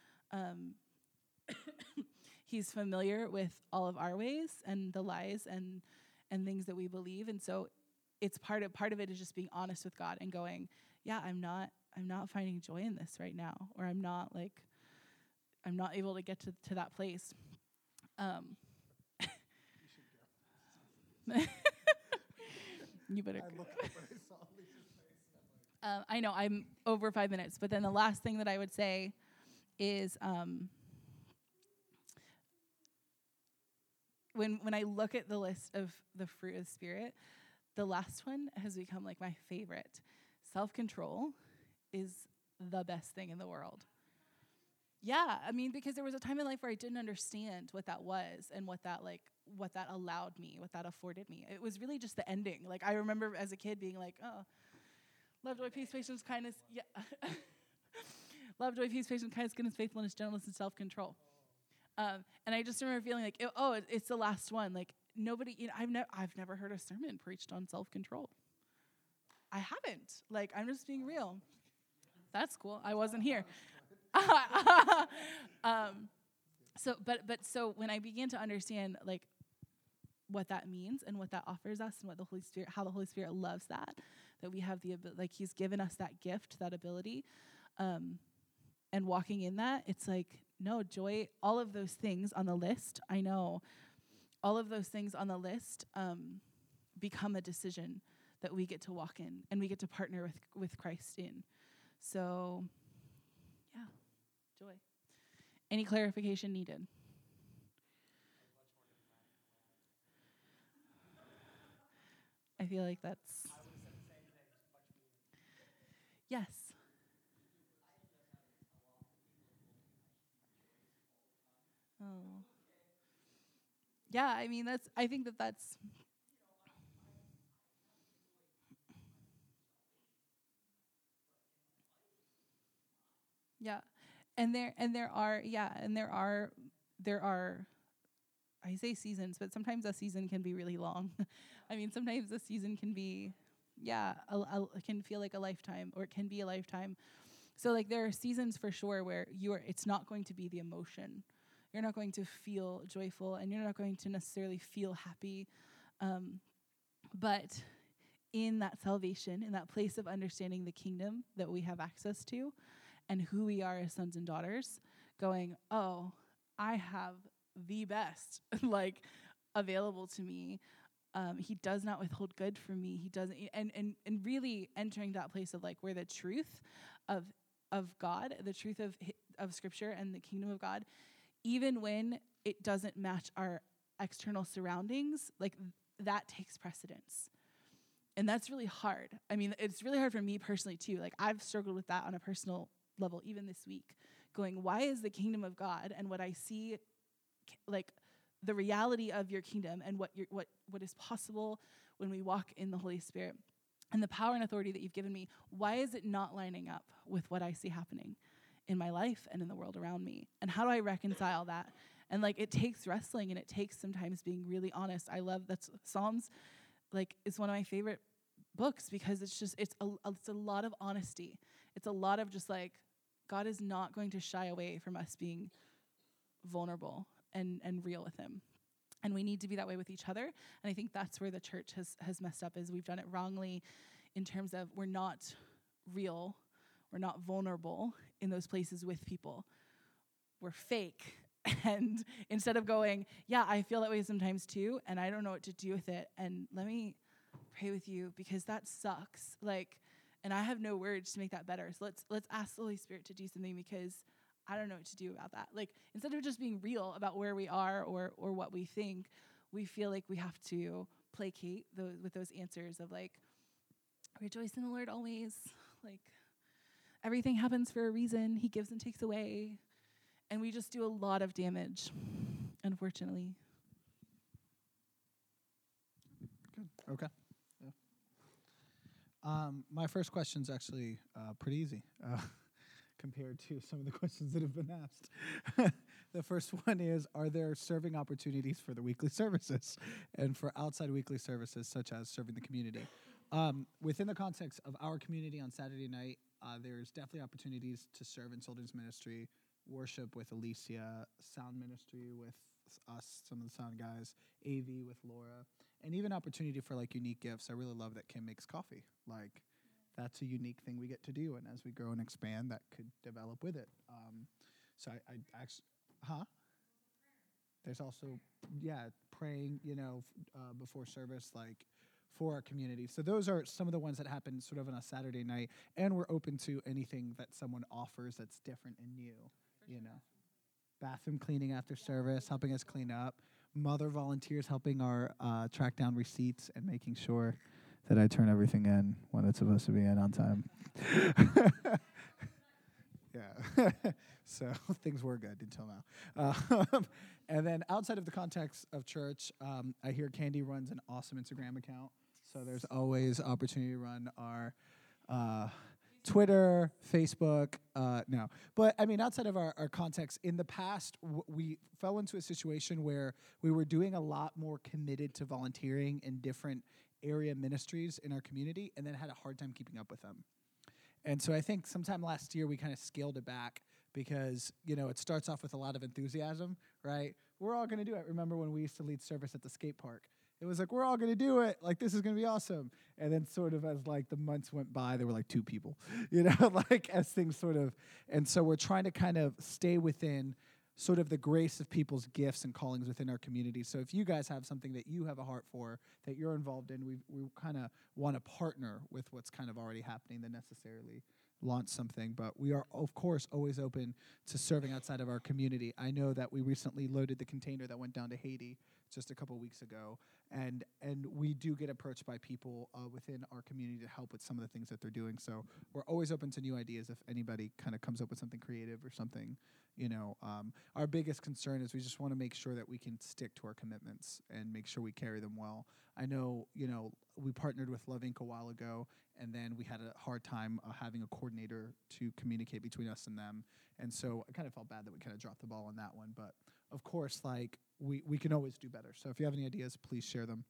He's familiar with all of our ways and the lies and things that we believe. And so it's part of it is just being honest with God and going, yeah, I'm not finding joy in this right now, or I'm not able to get to that place. You better.
I looked up and I saw Lisa's face.
I know I'm over 5 minutes, but then the last thing that I would say is when I look at the list of the fruit of the Spirit, the last one has become like my favorite. Self-control is the best thing in the world. Yeah, I mean, because there was a time in life where I didn't understand what that was and what that allowed me, what that afforded me. It was really just the ending. Like, I remember as a kid being like, oh, love, joy, peace, patience, kindness. Yeah. Love, joy, peace, patience, kindness, goodness, faithfulness, gentleness, and self-control. And I just remember feeling like, it's the last one. Like, nobody, I've never heard a sermon preached on self-control. I haven't. Like, I'm just being real. That's cool. I wasn't here. So when I began to understand like what that means and what that offers us and what the Holy Spirit, how the Holy Spirit loves that we have the ability, like He's given us that gift, that ability, and walking in that, it's like, no, joy, all of those things on the list, I know, all of those things on the list become a decision that we get to walk in and we get to partner with Christ in. So, yeah, joy. Any clarification needed? I feel like that's... Yes. Oh. Yeah, I mean, I think that's... Yeah. And there are I say seasons, but sometimes a season can be really long. I mean, sometimes a season can be it can feel like a lifetime, or it can be a lifetime. So like there are seasons for sure where it's not going to be the emotion. You're not going to feel joyful and you're not going to necessarily feel happy. But in that salvation, in that place of understanding the kingdom that we have access to and who we are as sons and daughters, going, oh, I have the best like available to me. He does not withhold good from me. He doesn't, and really entering that place of like where the truth of God, the truth of Scripture and the kingdom of God, even when it doesn't match our external surroundings, like that takes precedence. And that's really hard. I mean, it's really hard for me personally too. Like I've struggled with that on a personal level, even this week, going, why is the kingdom of God and what I see, like the reality of your kingdom and what is possible when we walk in the Holy Spirit and the power and authority that you've given me, why is it not lining up with what I see happening in my life and in the world around me? And how do I reconcile that? And like it takes wrestling and it takes sometimes being really honest. I love that Psalms, like it's one of my favorite books because it's a lot of honesty. It's a lot of just like God is not going to shy away from us being vulnerable and real with Him. And we need to be that way with each other. And I think that's where the church has messed up, is we've done it wrongly in terms of we're not real, we're not vulnerable in those places with people. We're fake. And instead of going, yeah, I feel that way sometimes too, and I don't know what to do with it, and let me pray with you because that sucks. Like, and I have no words to make that better. So let's ask the Holy Spirit to do something because I don't know what to do about that. Like, instead of just being real about where we are or what we think, we feel like we have to placate with those answers of like, rejoice in the Lord always. Like, everything happens for a reason. He gives and takes away. And we just do a lot of damage, unfortunately.
Good. Okay. Yeah. My first question's actually pretty easy compared to some of the questions that have been asked. The first one is, are there serving opportunities for the weekly services and for outside weekly services, such as serving the community? Within the context of our community on Saturday night, there's definitely opportunities to serve in children's ministry, worship with Alicia, sound ministry with us, some of the sound guys, AV with Laura, and even opportunity for like unique gifts. I really love that Kim makes coffee. Like, that's a unique thing we get to do, and as we grow and expand, that could develop with it. So I actually, There's also, praying, before service, like for our community. So those are some of the ones that happen sort of on a Saturday night, and we're open to anything that someone offers that's different and new, you know. Bathroom cleaning after service, helping us clean up. Mother volunteers helping our track down receipts and making sure that I turn everything in when it's supposed to be in on time. Yeah. So things were good until now. And then outside of the context of church, I hear Candy runs an awesome Instagram account. So there's always opportunity to run our Twitter, Facebook, no. But I mean, outside of our context, in the past, we fell into a situation where we were doing a lot more committed to volunteering in different area ministries in our community and then had a hard time keeping up with them. And so I think sometime last year we kind of scaled it back because, you know, it starts off with a lot of enthusiasm, right? We're all going to do it. Remember when we used to lead service at the skate park? It was like, we're all going to do it. Like, this is going to be awesome. And then sort of as, like, the months went by, there were, like, 2 people, you know, like, as things sort of. And so we're trying to kind of stay within sort of the grace of people's gifts and callings within our community. So if you guys have something that you have a heart for, that you're involved in, we kind of want to partner with what's kind of already happening than necessarily launch something. But we are, of course, always open to serving outside of our community. I know that we recently loaded the container that went down to Haiti just a couple weeks ago, and we do get approached by people within our community to help with some of the things that they're doing. So we're always open to new ideas if anybody kind of comes up with something creative or something, you know. Our biggest concern is we just want to make sure that we can stick to our commitments and make sure we carry them well. I know, you know, we partnered with Love Inc. a while ago, and then we had a hard time having a coordinator to communicate between us and them. And so I kind of felt bad that we kind of dropped the ball on that one. But, of course, like, we can always do better. So if you have any ideas, please share them.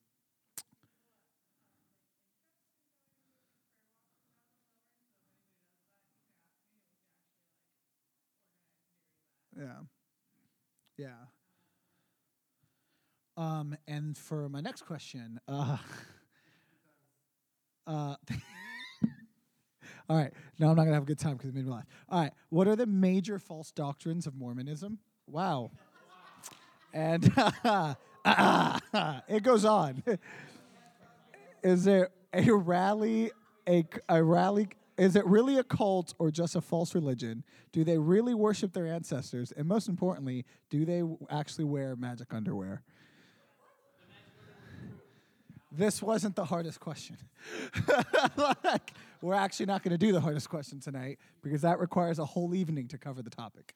Yeah. Yeah. And for my next question, all right. No, I'm not going to have a good time because it made me laugh. All right. What are the major false doctrines of Mormonism? Wow. And it goes on. Is there a rally, is it really a cult or just a false religion? Do they really worship their ancestors? And most importantly, do they actually wear magic underwear? This wasn't the hardest question. Like, we're actually not going to do the hardest question tonight because that requires a whole evening to cover the topic.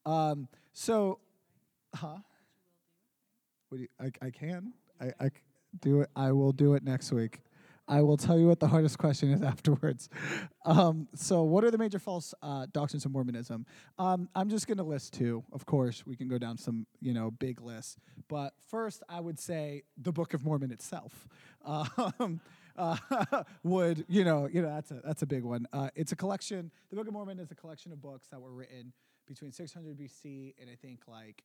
I can. I do it. I will do it next week. I will tell you what the hardest question is afterwards. So what are the major false doctrines of Mormonism? I'm just going to list 2. Of course, we can go down some, you know, big lists. But first, I would say the Book of Mormon itself would, you know, that's a big one. It's a collection. The Book of Mormon is a collection of books that were written between 600 BC and I think like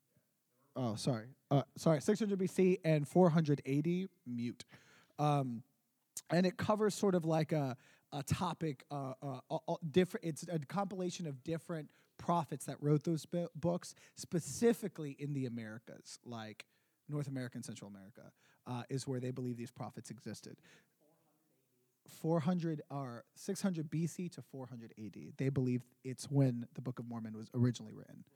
600 BC and 480 mute. And it covers sort of like a topic, different. It's a compilation of different prophets that wrote those books, specifically in the Americas, like North America and Central America, is where they believe these prophets existed. 600 BC to 400 AD. They believe it's when the Book of Mormon was originally written.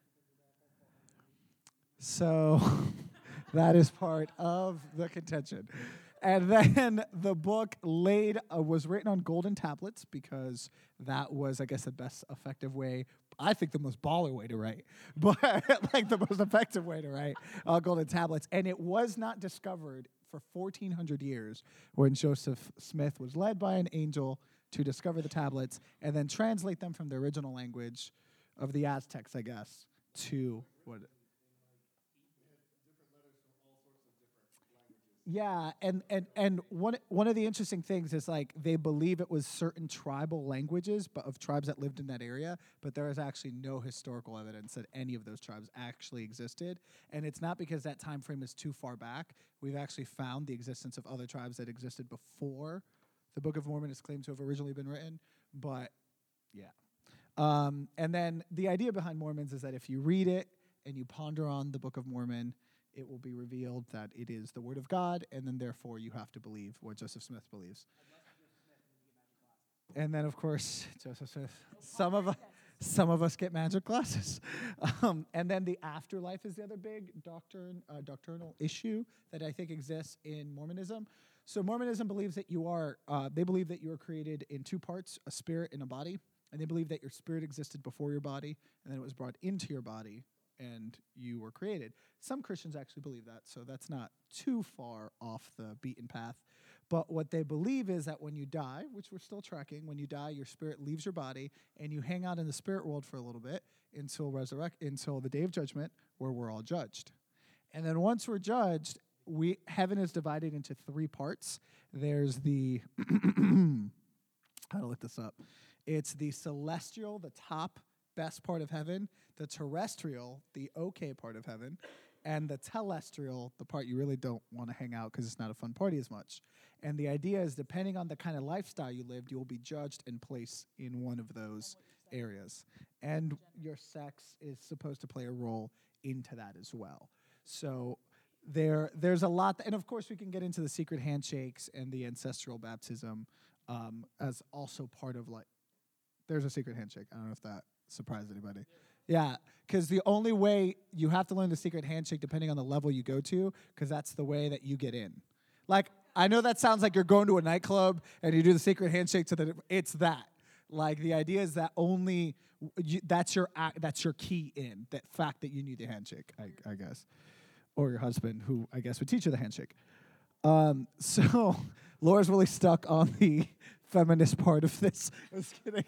So that is part of the contention. And then the book was written on golden tablets because that was, I guess, the best effective way. I think the most baller way to write, but like the most effective way to write golden tablets. And it was not discovered for 1,400 years when Joseph Smith was led by an angel to discover the tablets and then translate them from the original language of the Aztecs, I guess, to what? Yeah, and one of the interesting things is like they believe it was certain tribal languages, but of tribes that lived in that area, but there is actually no historical evidence that any of those tribes actually existed, and it's not because that time frame is too far back. We've actually found the existence of other tribes that existed before the Book of Mormon is claimed to have originally been written, but yeah. And then the idea behind Mormons is that if you read it and you ponder on the Book of Mormon, it will be revealed that it is the Word of God, and then therefore you have to believe what Joseph Smith believes. And then, of course, Joseph Smith. Some of us get magic glasses. And then the afterlife is the other big doctrinal issue that I think exists in Mormonism. So Mormonism believes that they believe that you are created in two parts, a spirit and a body. And they believe that your spirit existed before your body, and then it was brought into your body, and you were created. Some Christians actually believe that, so that's not too far off the beaten path. But what they believe is that when you die, which we're still tracking, when you die, your spirit leaves your body, and you hang out in the spirit world for a little bit until the day of judgment, where we're all judged. And then once we're judged, heaven is divided into three parts. There's the how to look this up. It's the celestial, the top best part of heaven, the terrestrial, the okay part of heaven, and the telestial, the part you really don't want to hang out because it's not a fun party as much. And the idea is, depending on the kind of lifestyle you lived, you will be judged and placed in one of those areas. And your sex is supposed to play a role into that as well. So there's a lot, and of course we can get into the secret handshakes and the ancestral baptism as also part of there's a secret handshake. I don't know if that surprised anybody. Yeah, because the only way you have to learn the secret handshake depending on the level you go to, because that's the way that you get in. I know that sounds like you're going to a nightclub and you do the secret handshake it's that. The idea is that only that's your key in, that fact that you need the handshake, I guess. Or your husband, who I guess would teach you the handshake. So Laura's really stuck on the feminist part of this. I was kidding.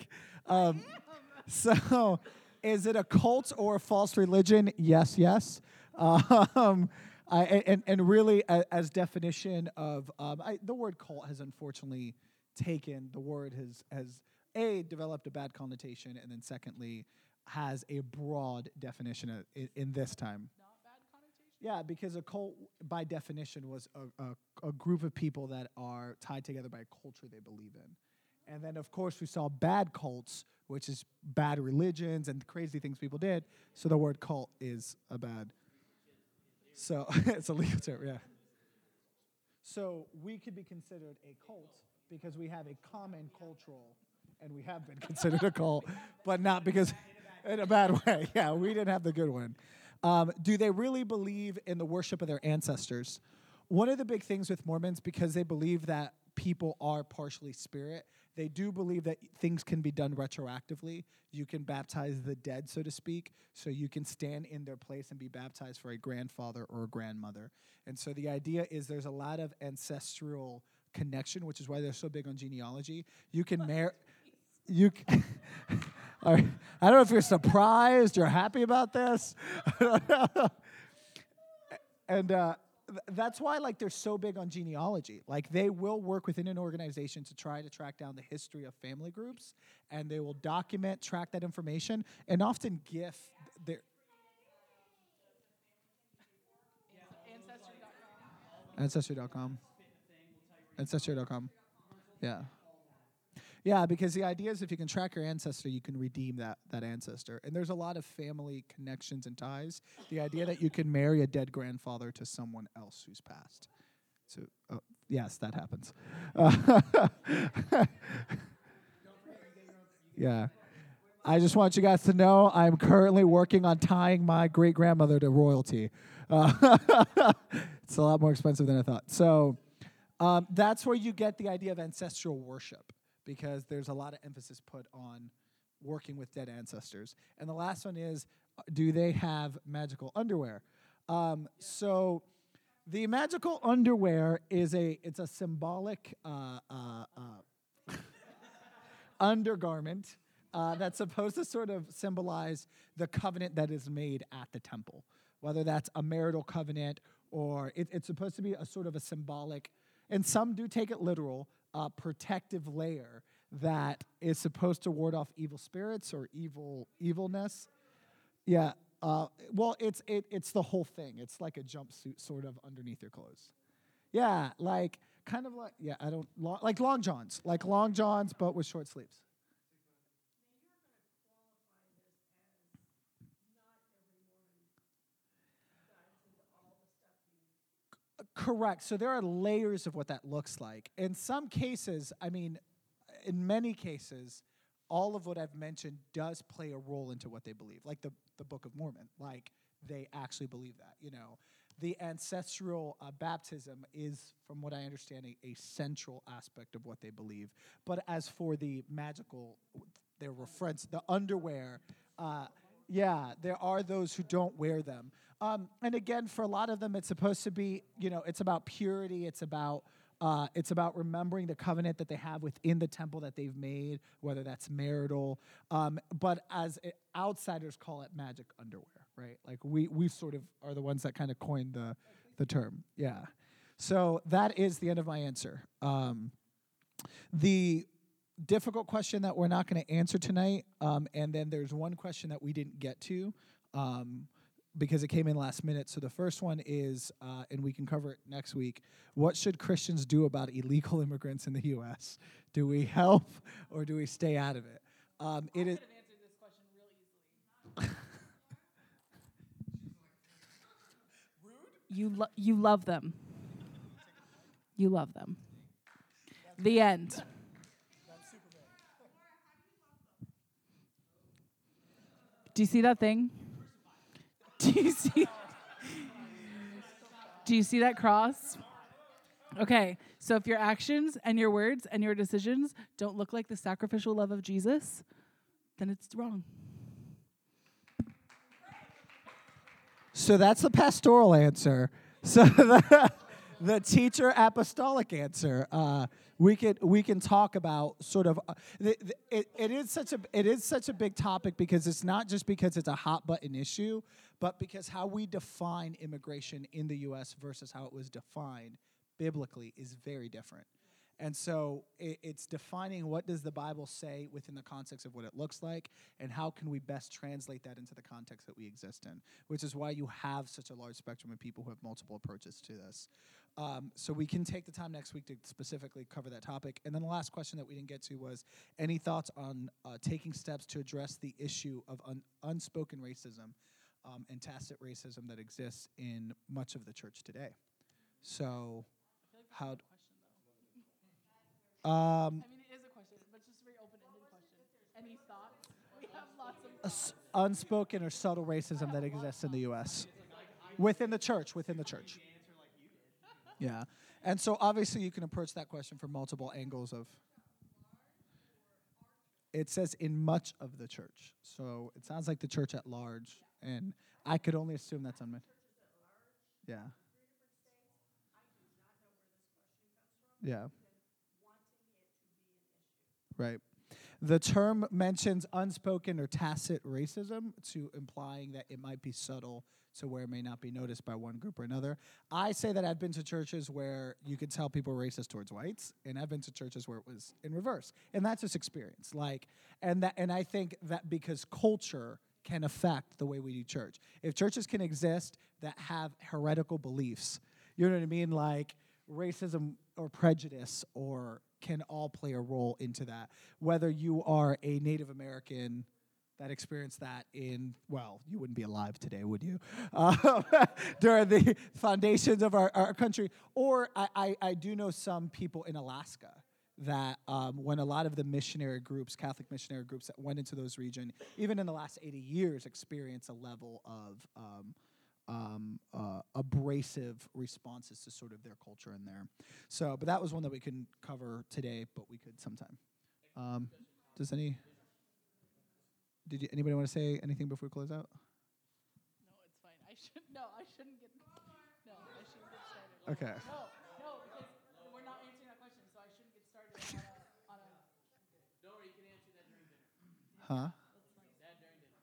So is it a cult or a false religion? Yes. And really, as definition of the word cult has unfortunately taken, the word has developed a bad connotation, and then secondly has a broad definition in this time. Yeah, because a cult, by definition, was a group of people that are tied together by a culture they believe in. And then, of course, we saw bad cults, which is bad religions and crazy things people did. So the word cult is a bad. So it's a legal term, yeah. So we could be considered a cult because we have a common cultural, and we have been considered a cult, but not because in a bad way. Yeah, we didn't have the good one. Do they really believe in the worship of their ancestors? One of the big things with Mormons, because they believe that people are partially spirit, they do believe that things can be done retroactively. You can baptize the dead, so to speak, so you can stand in their place and be baptized for a grandfather or a grandmother. And so the idea is there's a lot of ancestral connection, which is why they're so big on genealogy. You can marry... I don't know if you're surprised, you're happy about this. And that's why they're so big on genealogy. They will work within an organization to try to track down the history of family groups, and they will document, track that information, and often gift their... Ancestry.com. Ancestry.com. Yeah. Yeah, because the idea is if you can track your ancestor, you can redeem that ancestor. And there's a lot of family connections and ties. The idea that you can marry a dead grandfather to someone else who's passed. So, yes, that happens. Yeah. I just want you guys to know I'm currently working on tying my great-grandmother to royalty. It's a lot more expensive than I thought. So that's where you get the idea of ancestral worship, because there's a lot of emphasis put on working with dead ancestors. And the last one is, do they have magical underwear? So the magical underwear is it's a symbolic undergarment that's supposed to sort of symbolize the covenant that is made at the temple, whether that's a marital covenant or it's supposed to be a sort of a symbolic, and some do take it literal, protective layer that is supposed to ward off evil spirits or evilness. Yeah. Well, it's the whole thing. It's like a jumpsuit sort of underneath your clothes. Yeah, like long johns, but with short sleeves. Correct. So there are layers of what that looks like. In some cases, I mean, in many cases, all of what I've mentioned does play a role into what they believe, like the Book of Mormon. Like, they actually believe that, you know. The ancestral baptism is, from what I understand, a central aspect of what they believe. But as for the magical, their reference, the underwear, yeah, there are those who don't wear them. And again, for a lot of them, it's supposed to be, you know, it's about purity. It's about remembering the covenant that they have within the temple that they've made, whether that's marital. But as outsiders call it magic underwear, right? Like we sort of are the ones that kind of coined the term. Yeah. So that is the end of my answer. The difficult question that we're not going to answer tonight, and then there's one question that we didn't get to because it came in last minute. So the first one is, and we can cover it next week, what should Christians do about illegal immigrants in the U.S.? Do we help or do we stay out of it? It is.
Answered this question real easily. You love them. You love them. The end. Do you see that thing? Do you see that cross? Okay, so if your actions and your words and your decisions don't look like the sacrificial love of Jesus, then it's wrong.
So that's the pastoral answer. So the teacher apostolic answer. We can talk about sort of it is such a big topic because it's not just because it's a hot button issue, but because how we define immigration in the U.S. versus how it was defined biblically is very different. And so it's defining what does the Bible say within the context of what it looks like, and how can we best translate that into the context that we exist in, which is why you have such a large spectrum of people who have multiple approaches to this. So we can take the time next week to specifically cover that topic. And then the last question that we didn't get to was, any thoughts on taking steps to address the issue of unspoken racism and tacit racism that exists in much of the church today? So how...
I mean, it is a question, but just a very open-ended question. Any thoughts? We have lots of
unspoken or subtle racism that exists in the U.S. within the church. Yeah. And so obviously you can approach that question from multiple angles of... It says in much of the church. So it sounds like the church at large. And I could only assume that's unmet. Yeah. Yeah. Right. The term mentions unspoken or tacit racism to implying that it might be subtle to where it may not be noticed by one group or another. I say that I've been to churches where you could tell people are racist towards whites, and I've been to churches where it was in reverse. And that's just experience. And I think that because culture can affect the way we do church. If churches can exist that have heretical beliefs, you know what I mean? Like racism or prejudice or can all play a role into that. Whether you are a Native American that experienced that in, well, you wouldn't be alive today, would you? During the foundations of our country. Or I do know some people in Alaska that when a lot of the missionary groups, Catholic missionary groups that went into those regions, even in the last 80 years, experience a level of abrasive responses to sort of their culture in there. So, but that was one that we couldn't cover today, but we could sometime. Anybody want to say anything before we close out?
No, it's fine. I shouldn't get started.
Okay.
No, because we're not answering that question, so I shouldn't get started on a
Don't worry, you can answer that during dinner.
Huh?
That during dinner.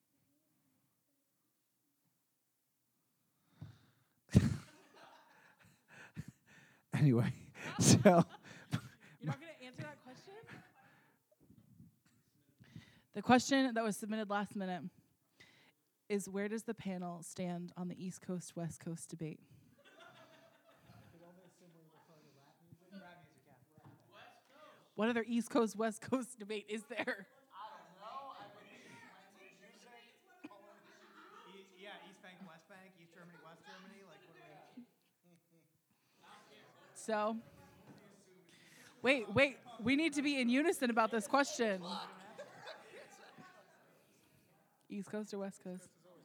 Anyway, so
You're not going to answer that question? The question that was submitted last minute is, where does the panel stand on the East Coast, West Coast debate? What other East Coast, West Coast debate is there?
Yeah, East Bank, West Bank, East Germany, West Germany. Like, what are we?
so. Wait, we need to be in unison about this question. East Coast or West Coast?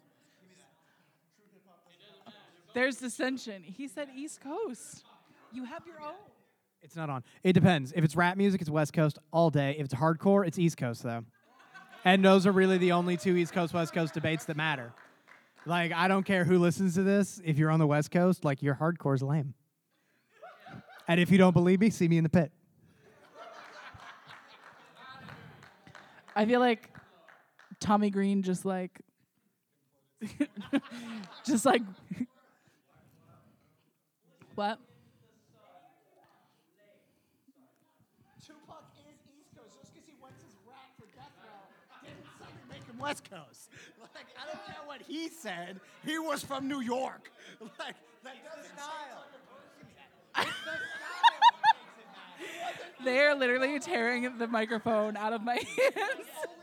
There's dissension. He said East Coast. You have your own.
It's not on. It depends. If it's rap music, it's West Coast all day. If it's hardcore, it's East Coast, though. And those are really the only two East Coast, West Coast debates that matter. Like, I don't care who listens to this. If you're on the West Coast, like, your hardcore's lame. And if you don't believe me, see me in the pit.
I feel like Tommy Green just like just like what?
Tupac is East Coast. Just because he went his rap for death row didn't suddenly make him West Coast. Like, I don't care what he said. He was from New York. Like, that doesn't style.
They're literally tearing the microphone out of my hands.